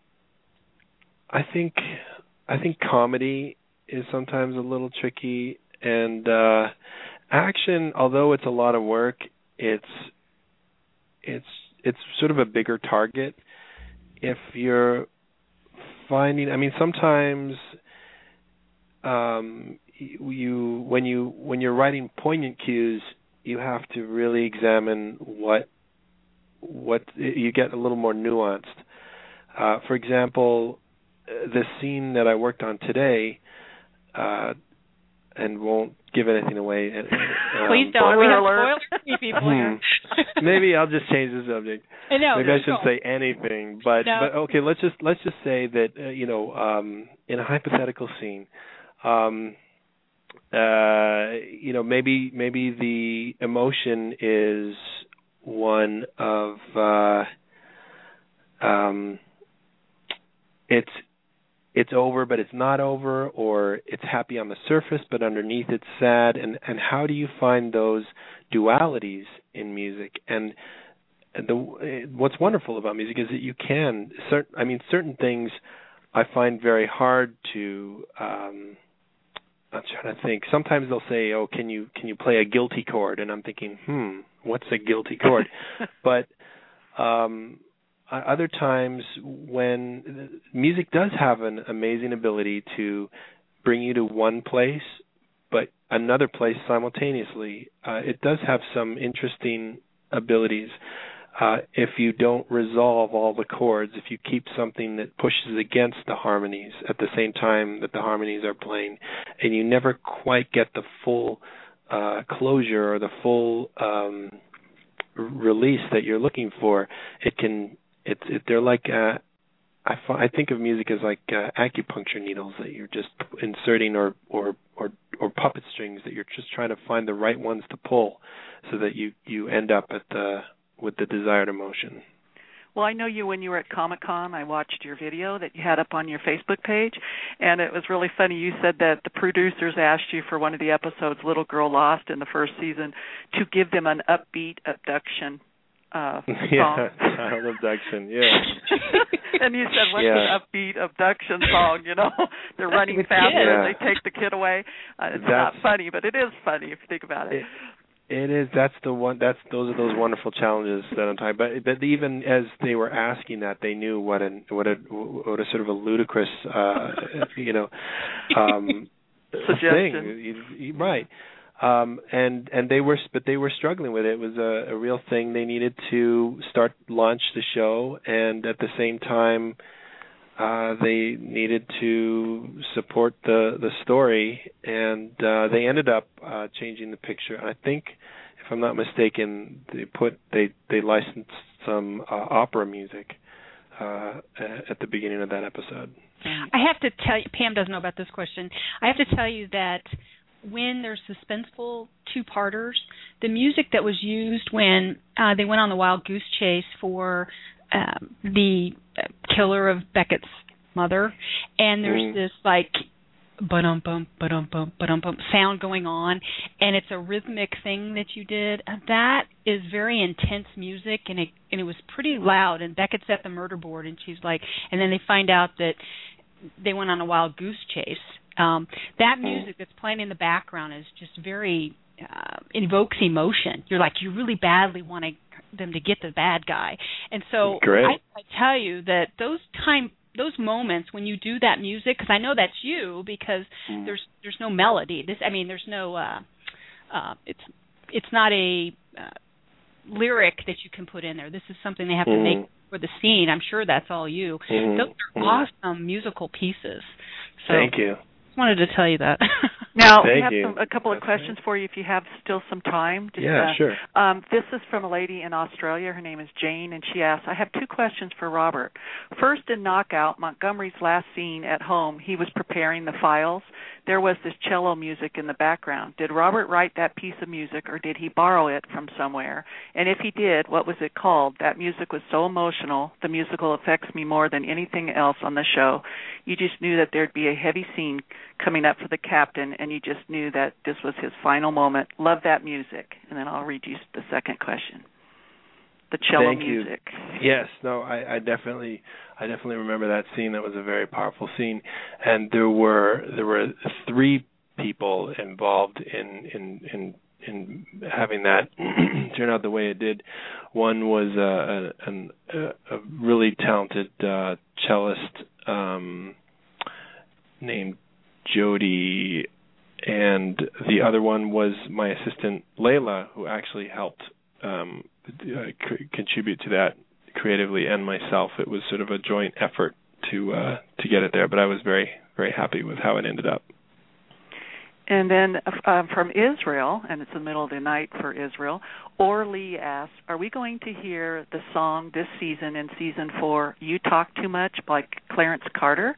Speaker 2: I think comedy is sometimes a little tricky, and action, although it's a lot of work, it's sort of a bigger target. If you're finding, sometimes when you're writing poignant cues, you have to really examine what you get a little more nuanced. For example, the scene that I worked on today, and won't give anything away.
Speaker 3: Please don't. We have spoilers for people here.
Speaker 2: Maybe I'll just change the subject.
Speaker 3: Maybe
Speaker 2: I shouldn't say anything. But okay, let's just say that in a hypothetical scene, maybe the emotion is one of it's over but it's not over, or it's happy on the surface but underneath it's sad, and how do you find those dualities in music? And what's wonderful about music is that you can certain things I find very hard to I'm trying to think. Sometimes they'll say, "Oh, can you play a guilty chord?" And I'm thinking, what's a guilty chord? But other times when music does have an amazing ability to bring you to one place but another place simultaneously, it does have some interesting abilities. If you don't resolve all the chords, if you keep something that pushes against the harmonies at the same time that the harmonies are playing, and you never quite get the full closure or the full release that you're looking for, they're like I think of music as like acupuncture needles that you're just inserting, or puppet strings that you're just trying to find the right ones to pull, so that you end up with the desired emotion.
Speaker 1: Well, I know you when you were at Comic-Con. I watched your video that you had up on your Facebook page, and it was really funny. You said that the producers asked you for one of the episodes, Little Girl Lost, in the first season, to give them an upbeat abduction song.
Speaker 2: Yeah, child abduction, yeah.
Speaker 1: And you said, what's an upbeat abduction song? They're running faster and they take the kid away. It's not funny, but it is funny if you think about it.
Speaker 2: It is. That's the one. Those are those wonderful challenges that I'm talking about. But even as they were asking that, they knew what a sort of a ludicrous,
Speaker 1: suggestion.
Speaker 2: Thing, right? And they were struggling with it. It was a real thing. They needed to launch the show, and at the same time, they needed to support the story, and they ended up changing the picture. And I think, if I'm not mistaken, they licensed some opera music at the beginning of that episode.
Speaker 3: I have to tell you, Pam doesn't know about this question. I have to tell you that when there's suspenseful two-parters, the music that was used when they went on the wild goose chase for the killer of Beckett's mother, and there's this like ba-dum bum ba-dum bum ba-dum bum sound going on, and it's a rhythmic thing that you did. That is very intense music, and it was pretty loud. And Beckett's at the murder board, and she's like, and then they find out that they went on a wild goose chase. That music that's playing in the background is just very invokes emotion. You're like, you really badly want them to get the bad guy, and so I tell you that those moments when you do that music, because I know that's you, because there's no melody. There's no it's not a lyric that you can put in there. This is something they have to make for the scene. I'm sure that's all you. Those are awesome musical pieces. So,
Speaker 2: thank you.
Speaker 3: Just wanted to tell you that.
Speaker 1: Now, we have a couple of questions for you if you have still some time.
Speaker 2: Sure.
Speaker 1: This is from a lady in Australia. Her name is Jane, and she asks, I have two questions for Robert. First, in Knockout, Montgomery's last scene at home, he was preparing the files. There was this cello music in the background. Did Robert write that piece of music, or did he borrow it from somewhere? And if he did, what was it called? That music was so emotional. The musical affects me more than anything else on the show. You just knew that there'd be a heavy scene coming up for the captain, and you just knew that this was his final moment. Love that music. And then I'll read you the second question. The cello music.
Speaker 2: Yes, no, I definitely remember that scene. That was a very powerful scene, and there were three people involved in having that turn out the way it did. One was a really talented cellist named Jody, and the other one was my assistant Layla, who actually helped contribute to that creatively, and myself. It was sort of a joint effort to get it there, but I was very, very happy with how it ended up.
Speaker 1: And then from Israel, and it's the middle of the night for Israel, Orly asks, are we going to hear the song this season in season 4, You Talk Too Much, by Clarence Carter?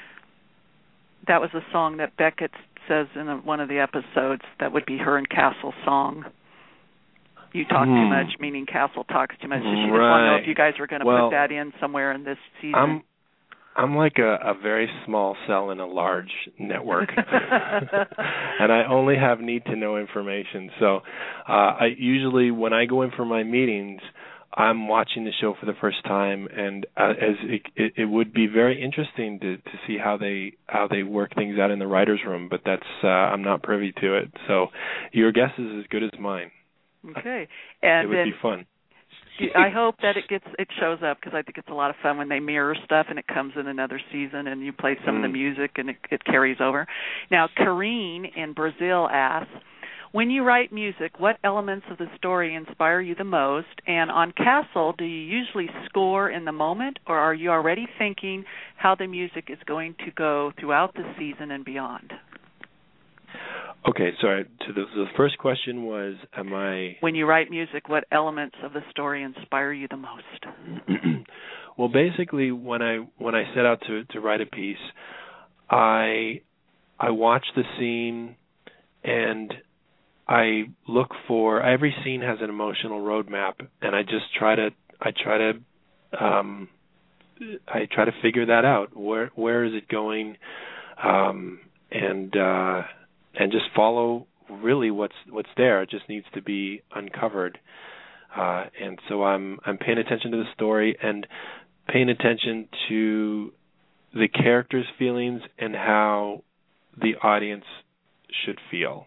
Speaker 1: That was a song that Beckett says in one of the episodes that would be her and Castle's song. You talk too much, meaning Castle talks too much. So she just want to know if you guys were going to put that in somewhere in this season.
Speaker 2: I'm like a very small cell in a large network, and I only have need-to-know information. So I usually, when I go in for my meetings, I'm watching the show for the first time, and as it would be very interesting to see how they work things out in the writers' room. But that's I'm not privy to it. So your guess is as good as mine.
Speaker 1: Okay, and
Speaker 2: it would be fun.
Speaker 1: I hope that it shows up, because I think it's a lot of fun when they mirror stuff and it comes in another season and you play some of the music and it carries over. Now, Karine in Brazil asks, when you write music, what elements of the story inspire you the most? And on Castle, do you usually score in the moment, or are you already thinking how the music is going to go throughout the season and beyond?
Speaker 2: Okay, sorry. So the first question was, when
Speaker 1: you write music, what elements of the story inspire you the most?
Speaker 2: Well, basically, when I set out to write a piece, I watch the scene, and I look for, every scene has an emotional roadmap, and I try to figure that out. Where is it going? And just follow really what's there. It just needs to be uncovered. And so I'm paying attention to the story and paying attention to the characters' feelings and how the audience should feel.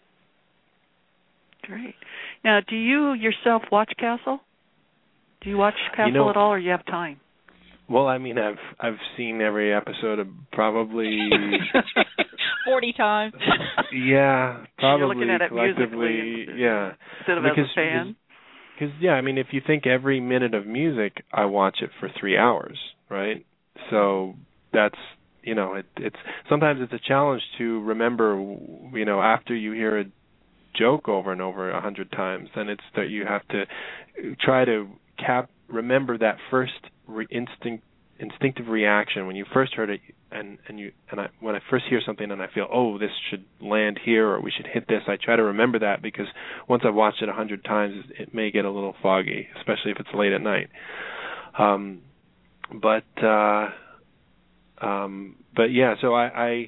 Speaker 2: Great.
Speaker 1: Now, do you yourself watch Castle? Do you watch Castle at all, or you have time?
Speaker 2: Well, I mean, I've seen every episode of probably
Speaker 3: 40 times.
Speaker 2: Yeah, probably.
Speaker 1: You're looking at it
Speaker 2: collectively,
Speaker 1: musically, instead of as a fan.
Speaker 2: Because I mean, if you think every minute of music, I watch it for 3 hours, right? So that's, it's sometimes it's a challenge to remember, after you hear a joke over and over 100 times, then it's that you have to try to remember that first instinctive reaction when you first heard it, when I first hear something and I feel, oh, this should land here, or we should hit this, I try to remember that, because once I've watched it 100 times, it may get a little foggy, especially if it's late at night. But yeah, so I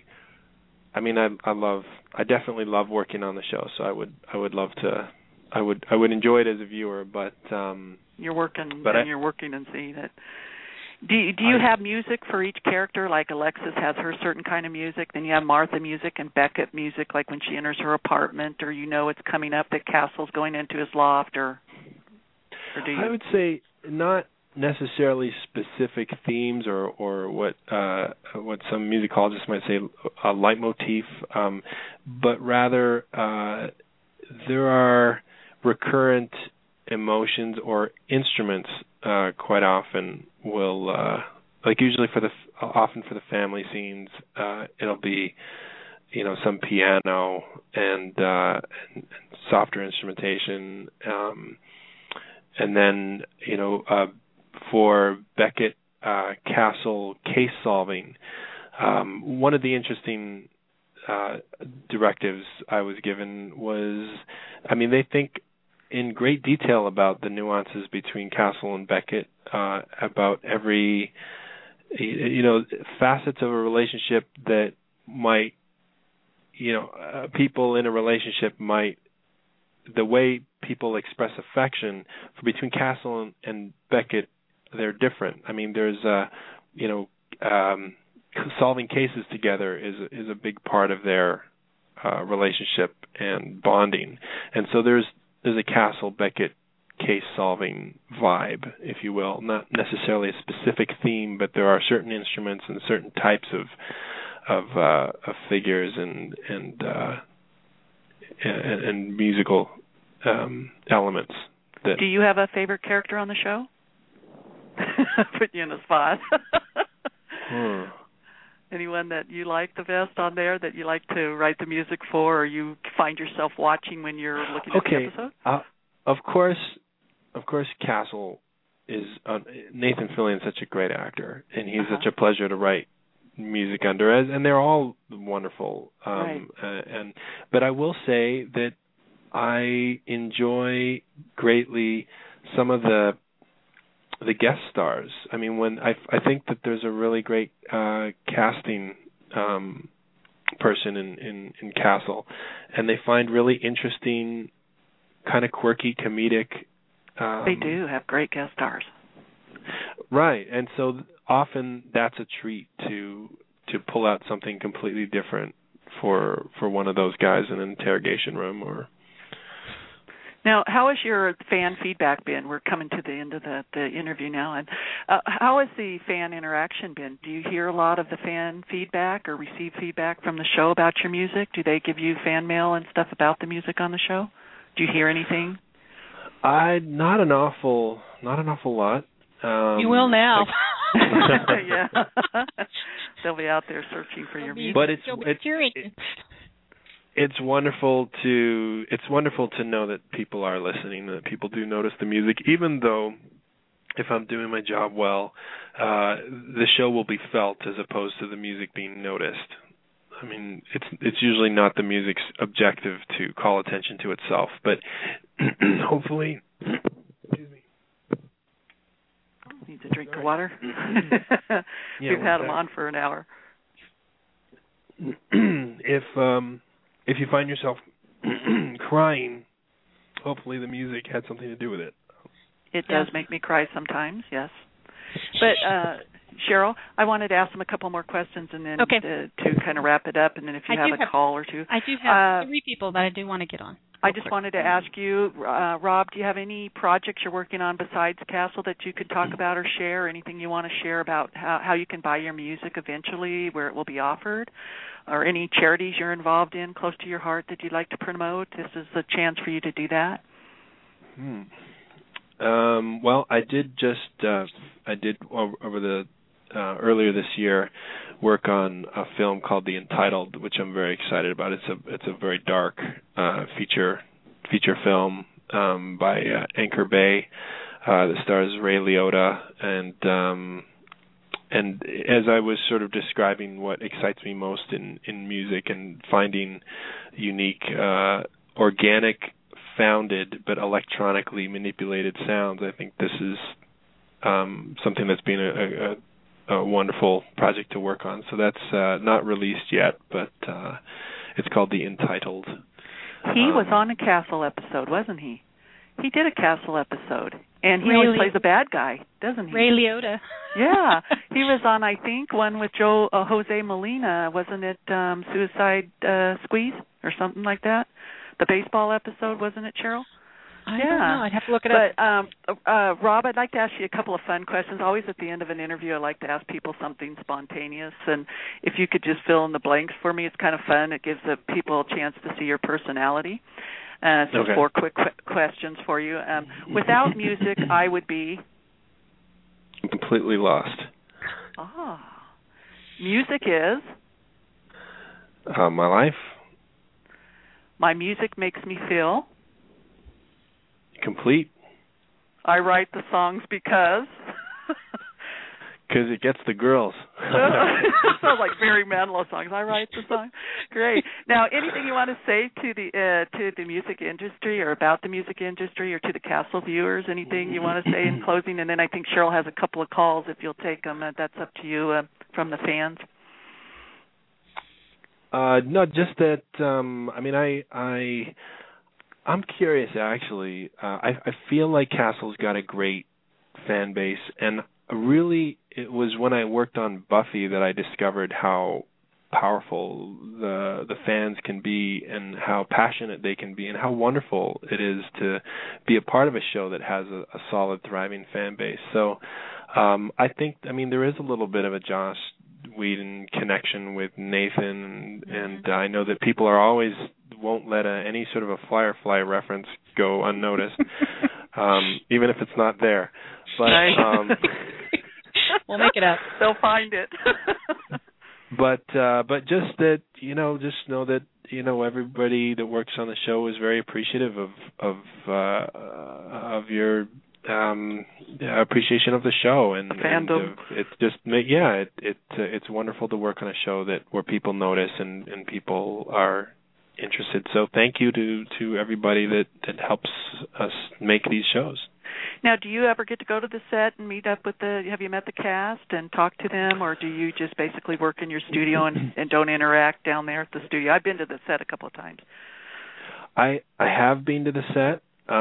Speaker 2: definitely love working on the show. So I would love to, I would enjoy it as a viewer. But
Speaker 1: you're working and seeing it. Do you have music for each character? Like Alexis has her certain kind of music, then you have Martha music and Beckett music, like when she enters her apartment, or it's coming up that Castle's going into his loft, or do you?
Speaker 2: I would say not necessarily specific themes or what some musicologists might say a leitmotif, but rather there are recurrent emotions or instruments quite often will usually often for the family scenes it'll be some piano and softer instrumentation, and then for Beckett Castle case solving, one of the interesting directives I was given was, they think in great detail about the nuances between Castle and Beckett, about every facets of a relationship that might, people in a relationship might, the way people express affection between Castle and Beckett, they're different. There's solving cases together is a big part of their relationship and bonding, and so there's a Castle Beckett case solving vibe, if you will, not necessarily a specific theme, but there are certain instruments and certain types of figures and musical elements.
Speaker 1: Do you have a favorite character on the show? Put you in a spot. Anyone that you like the best on there that you like to write the music for, or you find yourself watching when you're looking at the episode?
Speaker 2: Of course, Castle is Nathan Fillion's such a great actor, and he's such a pleasure to write music under, and they're all wonderful.
Speaker 1: Right.
Speaker 2: But I will say that I enjoy greatly some of the guest stars. When I think that there's a really great casting person in Castle, and they find really interesting, kind of quirky, comedic.
Speaker 1: They do have great guest stars.
Speaker 2: Right, and so often that's a treat to pull out something completely different for one of those guys in an interrogation room or.
Speaker 1: Now, how has your fan feedback been? We're coming to the end of the interview now, and how has the fan interaction been? Do you hear a lot of the fan feedback or receive feedback from the show about your music? Do they give you fan mail and stuff about the music on the show? Do you hear anything?
Speaker 2: Not an awful lot.
Speaker 3: You will now.
Speaker 1: Yeah, they'll be out there searching for your music.
Speaker 2: But it's wonderful to know that people are listening, that people do notice the music, even though if I'm doing my job well, the show will be felt as opposed to the music being noticed. It's usually not the music's objective to call attention to itself, but hopefully. Excuse me.
Speaker 1: Needs a drink of water. We've had them on for an hour.
Speaker 2: If you find yourself crying, hopefully the music had something to do with it.
Speaker 1: It does make me cry sometimes, yes. But Cheryl, I wanted to ask them a couple more questions, and then to kind of wrap it up, and then if you have a call or two.
Speaker 3: I do have 3 people that I do want to get on.
Speaker 1: I just wanted to ask you, Rob, do you have any projects you're working on besides Castle that you could talk about or share? Anything you want to share about how you can buy your music eventually, where it will be offered? Or any charities you're involved in close to your heart that you'd like to promote? This is the chance for you to do that.
Speaker 2: Well, I did over the earlier this year work on a film called The Entitled, which I'm very excited about. It's a very dark feature film by Anchor Bay that stars Ray Liotta, and as I was sort of describing what excites me most in music and finding unique, organic, founded but electronically manipulated sounds, I think this is something that's been a wonderful project to work on. So that's not released yet, but it's called The Entitled.
Speaker 1: He was on a Castle episode, wasn't he? He did a Castle episode, and he
Speaker 3: Ray
Speaker 1: always plays a bad guy, doesn't he?
Speaker 3: Ray Liotta.
Speaker 1: Yeah, he was on, I think, one with Jose Molina. Wasn't it Suicide Squeeze or something like that? The baseball episode, wasn't it, Cheryl?
Speaker 3: I don't know. I'd have to look it up.
Speaker 1: But, Rob, I'd like to ask you a couple of fun questions. Always at the end of an interview, I like to ask people something spontaneous. And if you could just fill in the blanks for me, it's kind of fun. It gives the people a chance to see your personality. So
Speaker 2: okay.
Speaker 1: 4 quick questions for you. Without music, I would be?
Speaker 2: Completely lost.
Speaker 1: Music is?
Speaker 2: My life.
Speaker 1: My music makes me feel?
Speaker 2: Complete.
Speaker 1: I write the songs because?
Speaker 2: Because it gets the girls.
Speaker 1: Sounds like Barry Manilow songs. I write the song. Great. Now, anything you want to say to the music industry, or about the music industry, or to the Castle viewers? Anything you want to say in closing? And then I think Cheryl has a couple of calls. If you'll take them, that's up to you from the fans.
Speaker 2: No, just that. I'm curious, actually. I feel like Castle's got a great fan base, and really, it was when I worked on Buffy that I discovered how powerful the fans can be, and how passionate they can be, and how wonderful it is to be a part of a show that has a solid, thriving fan base. So, I think, there is a little bit of a Joss Whedon connection with Nathan, and I know that people won't let any sort of a Firefly reference go unnoticed, even if it's not there. But
Speaker 3: we'll make it up.
Speaker 1: They'll find it.
Speaker 2: but just that, just know that everybody that works on the show is very appreciative of your appreciation of the show, and
Speaker 1: fandom.
Speaker 2: It's just it's wonderful to work on a show where people notice and people are interested. So thank you to everybody that helps us make these shows.
Speaker 1: Now, do you ever get to go to the set and meet up with have you met the cast and talk to them, or do you just basically work in your studio and don't interact down there at the studio? I've been to the set a couple of times. I
Speaker 2: have been to the set,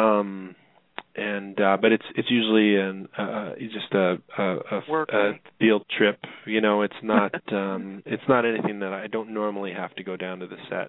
Speaker 2: but it's usually just a field trip. It's not it's not anything that I don't normally have to go down to the set.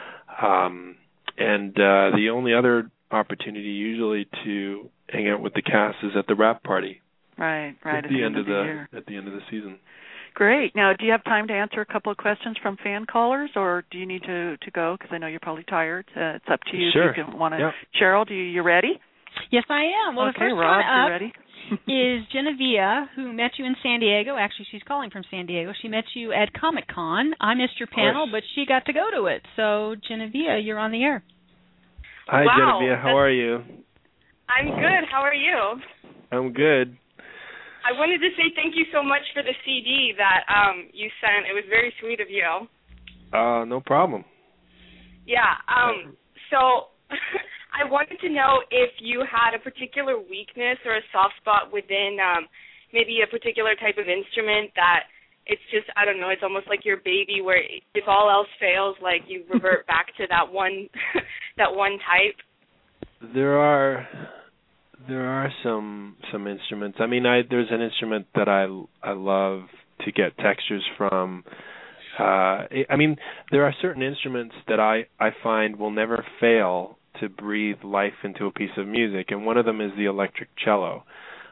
Speaker 2: The only other opportunity usually to hang out with the cast is at the wrap party.
Speaker 1: Right.
Speaker 2: At the end of the year.
Speaker 1: At
Speaker 2: the end of the season.
Speaker 1: Great. Now, do you have time to answer a couple of questions from fan callers, or do you need to go? Because I know you're probably tired. It's up to you.
Speaker 2: Sure.
Speaker 1: If you want to.
Speaker 2: Yep.
Speaker 1: Cheryl, you ready?
Speaker 3: Yes, I am. Well,
Speaker 1: okay,
Speaker 3: the first
Speaker 1: Rob,
Speaker 3: one up
Speaker 1: you ready?
Speaker 3: is Genevieve, who met you in San Diego. Actually, she's calling from San Diego. She met you at Comic-Con. I missed your panel, but she got to go to it. So, Genevieve, you're on the air.
Speaker 2: Hi,
Speaker 4: wow,
Speaker 2: Genevieve. How are you?
Speaker 4: I'm good. How are you?
Speaker 2: I'm good.
Speaker 4: I wanted to say thank you so much for the CD that you sent. It was very sweet of you.
Speaker 2: No problem.
Speaker 4: Yeah. So I wanted to know if you had a particular weakness or a soft spot within maybe a particular type of instrument that it's just, I don't know, it's almost like your baby where if all else fails, like you revert back to that one that one type. There are
Speaker 2: some instruments. There's an instrument that I love to get textures from. There are certain instruments that I find will never fail to breathe life into a piece of music, and one of them is the electric cello.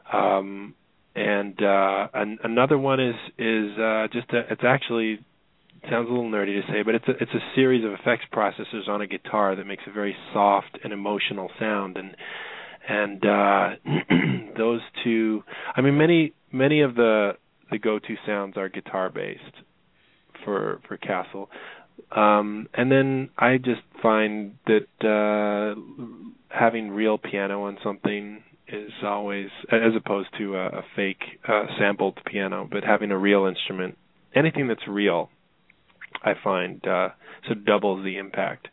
Speaker 2: Another one is it's actually, sounds a little nerdy to say, but it's a series of effects processors on a guitar that makes a very soft and emotional sound, and those two. Many of the go-to sounds are guitar based for Castle, and then I just find that having real piano on something is always, as opposed to a fake sampled piano, but having a real instrument, anything that's real, I find so doubles the impact.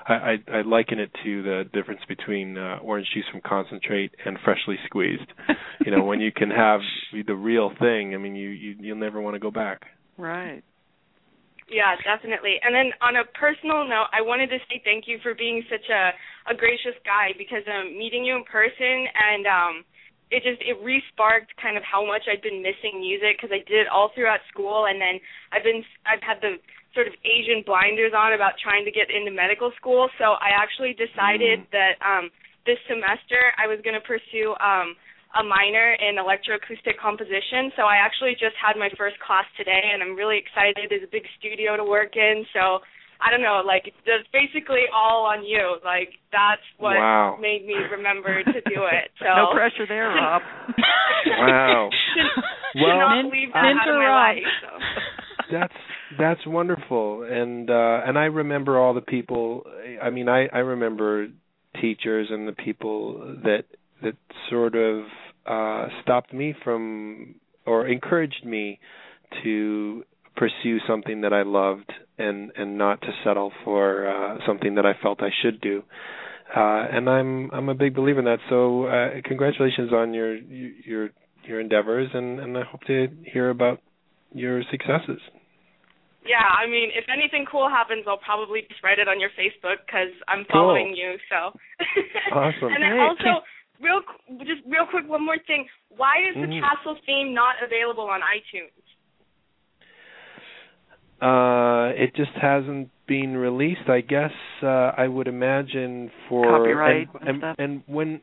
Speaker 2: I liken it to the difference between orange juice from concentrate and freshly squeezed. When you can have the real thing, I mean, you'll never want to go back.
Speaker 1: Right.
Speaker 4: Yeah, definitely. And then on a personal note, I wanted to say thank you for being such a gracious guy, because meeting you in person and it re-sparked kind of how much I'd been missing music, because I did it all throughout school, and then I've had the sort of Asian blinders on about trying to get into medical school. So I actually decided that this semester I was going to pursue a minor in electroacoustic composition. So I actually just had my first class today, and I'm really excited. There's a big studio to work in, so I don't know, like, it's basically all on you. Like, that's what made me remember to do it. So
Speaker 1: no pressure there, Rob.
Speaker 2: Wow.
Speaker 4: Well, not leave that out of my life. So.
Speaker 2: That's wonderful, and I remember all the people. I mean, I remember teachers and the people that sort of stopped me from, or encouraged me to pursue something that I loved and not to settle for something that I felt I should do. And I'm a big believer in that. So congratulations on your endeavors, and I hope to hear about your successes.
Speaker 4: Yeah, I mean, if anything cool happens, I'll probably just write it on your Facebook, because I'm following you. So.
Speaker 2: Awesome.
Speaker 4: And then also, real quick, one more thing. Why is the Castle theme not available on iTunes?
Speaker 2: It just hasn't been released, I guess. I would imagine for
Speaker 1: copyright and stuff.
Speaker 2: And when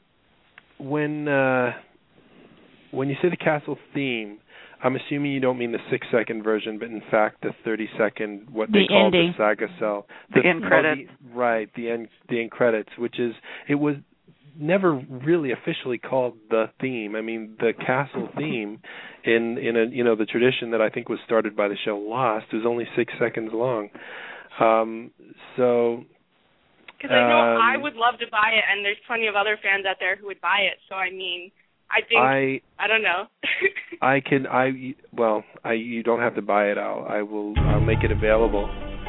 Speaker 2: you say the Castle theme, I'm assuming you don't mean the 6-second version, but in fact the 30-second, what they call the Saga Cell.
Speaker 1: The end credits.
Speaker 2: Right, the end credits, it was never really officially called the theme. I mean, the Castle theme in the tradition that I think was started by the show Lost was only 6 seconds long. So
Speaker 4: because I know I would love to buy it, and there's plenty of other fans out there who would buy it. So I mean, I think I don't know.
Speaker 2: You don't have to buy it. I'll make it available.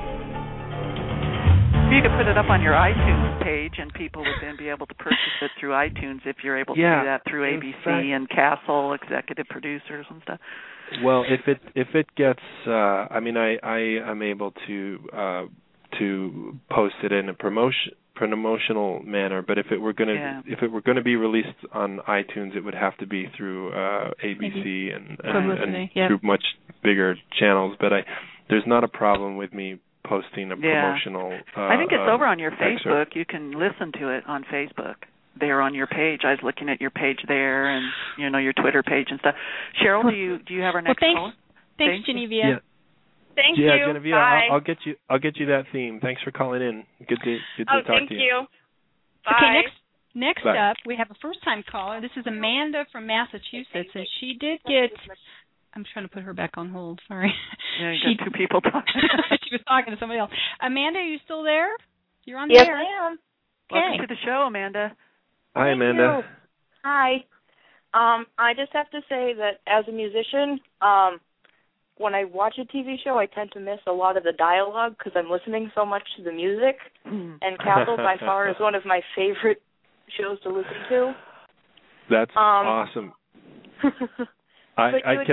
Speaker 1: You could put it up on your iTunes page, and people would then be able to purchase it through iTunes if you're able to do that through ABC and Castle executive producers and stuff.
Speaker 2: Well, if it gets, I am able to post it in a promotional manner. But if it were going to be released on iTunes, it would have to be through ABC and through much bigger channels. But there's not a problem with me posting a promotional
Speaker 1: I think it's over on your Facebook.
Speaker 2: Excerpt.
Speaker 1: You can listen to it on Facebook. There on your page. I was looking at your page there, and your Twitter page and stuff. Cheryl, do you have our next call?
Speaker 3: Thanks, Genevieve.
Speaker 2: Yeah.
Speaker 4: Thank you.
Speaker 2: Genevieve,
Speaker 4: Bye.
Speaker 2: I'll get you that theme. Thanks for calling in. Good to talk to you.
Speaker 4: Thank you. Bye.
Speaker 3: Okay, next up, we have a first-time caller. This is Amanda from Massachusetts, and she did get. I'm trying to put her back on hold. Sorry.
Speaker 1: Yeah, you got two people talking.
Speaker 3: She was talking to somebody else. Amanda, are you still there? You're on the air.
Speaker 5: Yes, I am.
Speaker 1: Welcome to the show, Amanda.
Speaker 2: Hi, Amanda.
Speaker 5: Hi. I just have to say that as a musician, when I watch a TV show, I tend to miss a lot of the dialogue because I'm listening so much to the music. And Castle, by far, is one of my favorite shows to listen to.
Speaker 2: That's awesome. I was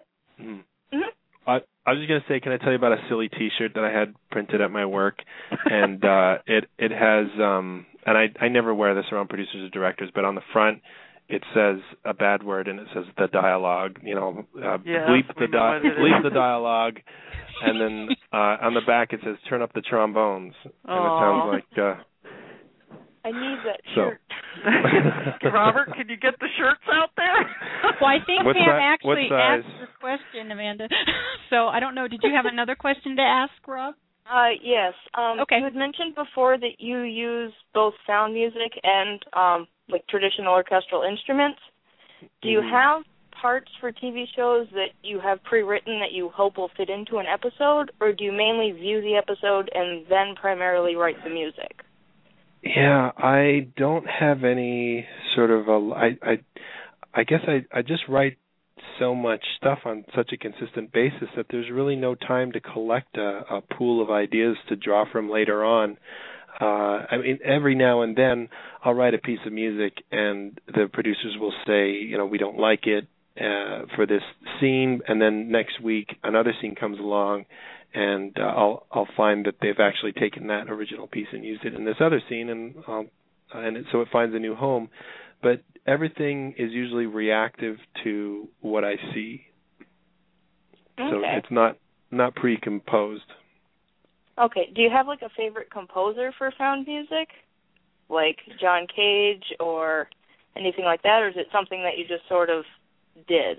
Speaker 2: just going to say, can I tell you about a silly T-shirt that I had printed at my work? And it has, and I never wear this around producers or directors, but on the front it says a bad word and it says the dialogue. Bleep the dialogue, and then on the back it says turn up the trombones, and it sounds like.
Speaker 5: I need that shirt.
Speaker 1: Robert, can you get the shirts out there?
Speaker 3: Well, I think Pam actually asked this question, Amanda. So I don't know. Did you have another question to ask, Rob?
Speaker 5: Yes.
Speaker 3: Okay.
Speaker 5: You had mentioned before that you use both sound music and like traditional orchestral instruments. Do you have parts for TV shows that you have pre-written that you hope will fit into an episode, or do you mainly view the episode and then primarily write the music?
Speaker 2: Yeah, I don't have any sort of I guess I just write so much stuff on such a consistent basis that there's really no time to collect a pool of ideas to draw from later on. I mean, every now and then I'll write a piece of music and the producers will say, we don't like it for this scene, and then next week another scene comes along, and I'll find that they've actually taken that original piece and used it in this other scene, and so it finds a new home. But everything is usually reactive to what I see.
Speaker 5: Okay.
Speaker 2: So it's not pre-composed.
Speaker 5: Okay. Do you have like a favorite composer for found music, like John Cage or anything like that, or is it something that you just sort of did?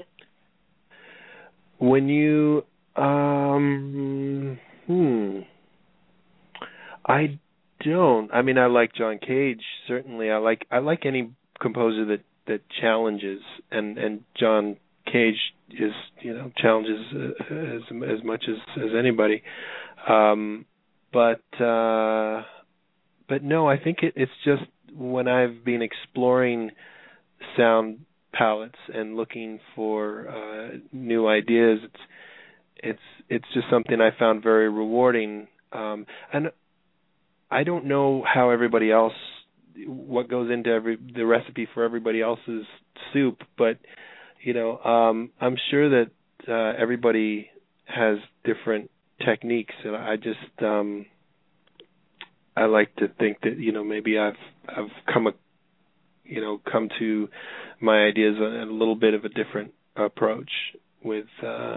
Speaker 2: When you I don't. I mean, I like John Cage, certainly. I like any composer that challenges, and John Cage is challenges as much as anybody. But no, I think it's just when I've been exploring sound palettes and looking for new ideas, it's just something I found very rewarding. And I don't know how everybody else, what goes into the recipe for everybody else's soup, but I'm sure that everybody has different techniques, and I just I like to think that maybe I've come to my ideas a little bit of a different approach with the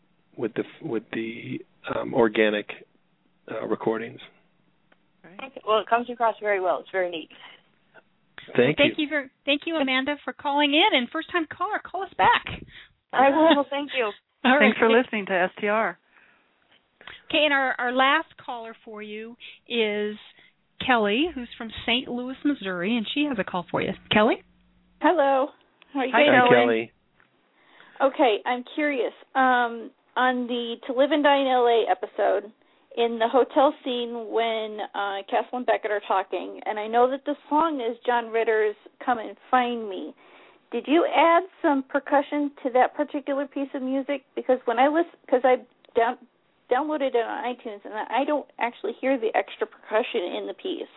Speaker 2: organic recordings.
Speaker 5: Okay. Well, it comes across very well. It's very neat.
Speaker 2: Thank
Speaker 3: you, Amanda, for calling in. And first-time caller, call us back.
Speaker 5: I will. Thank you.
Speaker 3: All right.
Speaker 1: Thanks for listening to STR.
Speaker 3: Okay, and our last caller for you is Kelly, who's from St. Louis, Missouri, and she has a call for you. Kelly?
Speaker 6: Hello. How are you
Speaker 2: Hi,
Speaker 6: doing?
Speaker 2: Kelly.
Speaker 6: Okay, I'm curious. On the To Live and Die in L.A. episode, in the hotel scene when Castle and Beckett are talking, and I know that the song is John Ritter's Come and Find Me. Did you add some percussion to that particular piece of music? Because when I downloaded it on iTunes, and I don't actually hear the extra percussion in the piece.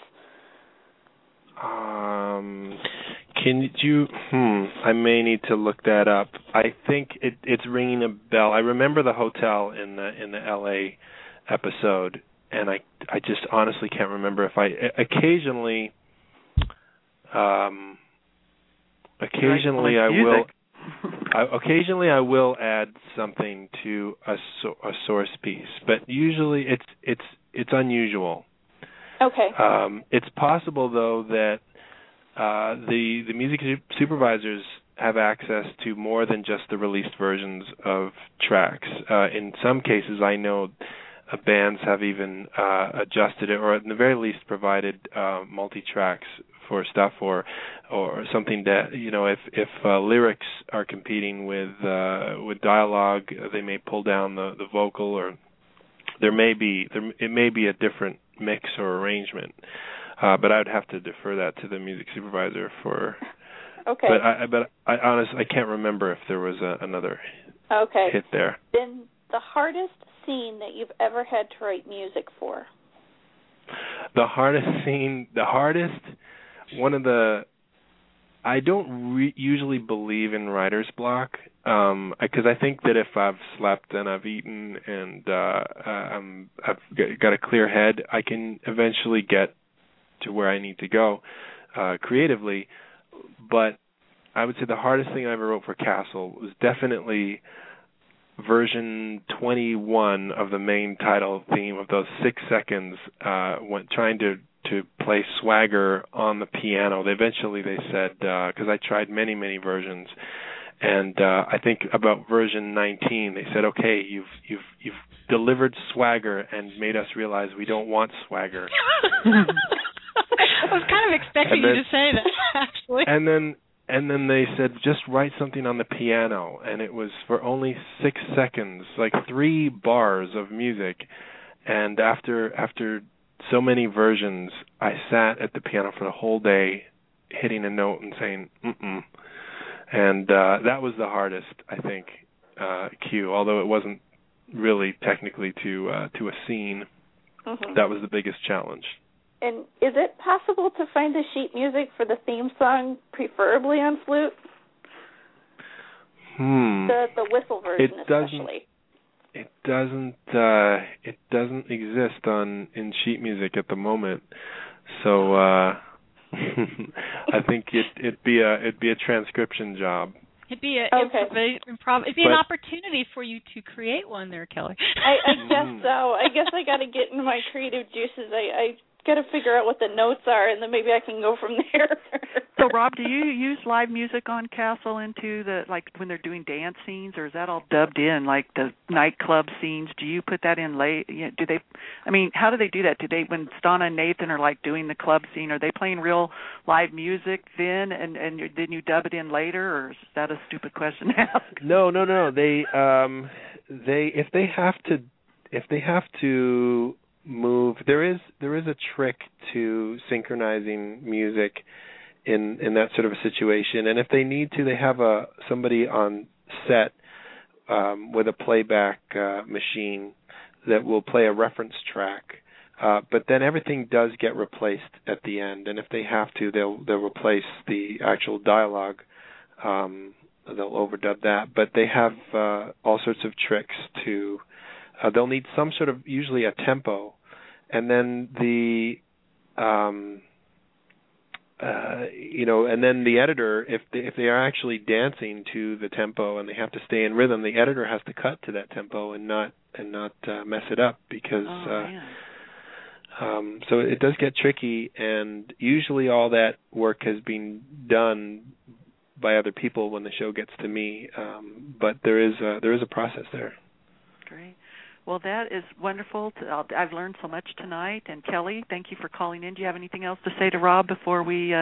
Speaker 2: Can you? I may need to look that up. I think it's ringing a bell. I remember the hotel in the LA episode, and I just honestly can't remember if I occasionally I will add something to a source piece, but usually it's unusual.
Speaker 6: Okay.
Speaker 2: It's possible though that the music supervisors have access to more than just the released versions of tracks. In some cases, I know bands have even adjusted it, or at the very least provided multi-tracks for stuff, or something that if lyrics are competing with dialogue, they may pull down the vocal, or it may be a different mix or arrangement. But I would have to defer that to the music supervisor for.
Speaker 6: Okay.
Speaker 2: But I honestly I can't remember if there was another hit there.
Speaker 6: Then the hardest scene that you've ever had to write music for?
Speaker 2: The hardest scene, one of the. I don't usually believe in writer's block, because I think that if I've slept and I've eaten and I've got a clear head, I can eventually get to where I need to go creatively. But I would say the hardest thing I ever wrote for Castle was definitely version 21 of the main title theme of those 6 seconds when trying to play Swagger on the piano. Eventually they said, because I tried many versions, and I think about version 19 they said, okay, you've delivered Swagger and made us realize we don't want Swagger.
Speaker 3: I was kind of expecting you to say that, actually.
Speaker 2: And then they said, just write something on the piano, and it was for only 6 seconds, like 3 bars of music. And after so many versions, I sat at the piano for the whole day, hitting a note and saying "mm-mm," and that was the hardest, I think, cue. Although it wasn't really technically to a scene, that was the biggest challenge.
Speaker 6: And is it possible to find the sheet music for the theme song, preferably on flute? The whistle version, especially.
Speaker 2: It doesn't exist in sheet music at the moment. So I think it'd be a transcription job.
Speaker 3: It'd be an opportunity for you to create one there, Kelly.
Speaker 6: I guess so. I guess I got to get into my creative juices. I got to figure out what the notes are, and then maybe I can go from there.
Speaker 1: So, Rob, do you use live music on Castle into when they're doing dance scenes, or is that all dubbed in, like the nightclub scenes? Do you put that in late? Do they? I mean, how do they do that? Do they, when Donna and Nathan are doing the club scene, are they playing real live music then, and then you dub it in later, or is that a stupid question to ask?
Speaker 2: No. They if they have to move, there is a trick to synchronizing music in that sort of a situation, and if they need to, they have somebody on set with a playback machine that will play a reference track, but then everything does get replaced at the end, and if they have to, they'll replace the actual dialogue. They'll overdub that, but they have all sorts of tricks to. They'll need some sort of, usually a tempo, and then and then the editor, if they are actually dancing to the tempo and they have to stay in rhythm, the editor has to cut to that tempo and not mess it up, because so it does get tricky, and usually all that work has been done by other people when the show gets to me, but there is a process there.
Speaker 1: Great. Well, that is wonderful. I've learned so much tonight. And Kelly, thank you for calling in. Do you have anything else to say to Rob before we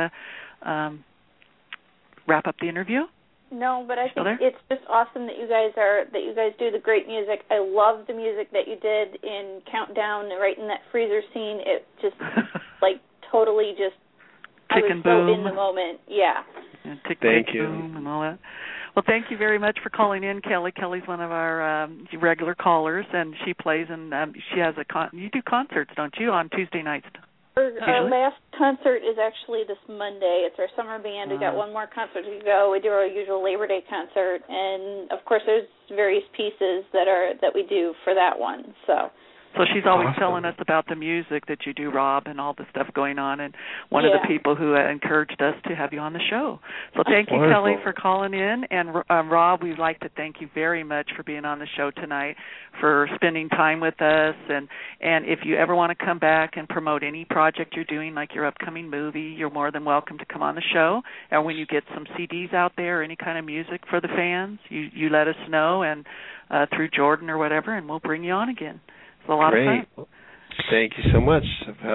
Speaker 1: wrap up the interview?
Speaker 6: No, but I think it's just awesome that you guys do the great music. I love the music that you did in Countdown, right in that freezer scene. It just totally just
Speaker 1: Tick
Speaker 6: I was
Speaker 1: and
Speaker 6: so
Speaker 1: boom.
Speaker 6: in the moment. Yeah.
Speaker 1: And tick,
Speaker 2: thank
Speaker 1: tick,
Speaker 2: you.
Speaker 1: Boom and all that. Well, thank you very much for calling in, Kelly. Kelly's one of our regular callers, and she plays, and she has you do concerts, don't you, on Tuesday nights?
Speaker 6: Our last concert is actually this Monday. It's our summer band. We got one more concert to go. We do our usual Labor Day concert, and of course, there's various pieces that we do for that one.
Speaker 1: So she's always telling us about the music that you do, Rob, and all the stuff going on, and one of the people who encouraged us to have you on the show. So thank you, Kelly, for calling in. And Rob, we'd like to thank you very much for being on the show tonight, for spending time with us. And if you ever want to come back and promote any project you're doing, like your upcoming movie, you're more than welcome to come on the show. And when you get some CDs out there or any kind of music for the fans, you let us know, and through Jordan or whatever, and we'll bring you on again. It's a lot of fun.
Speaker 2: Thank you so much.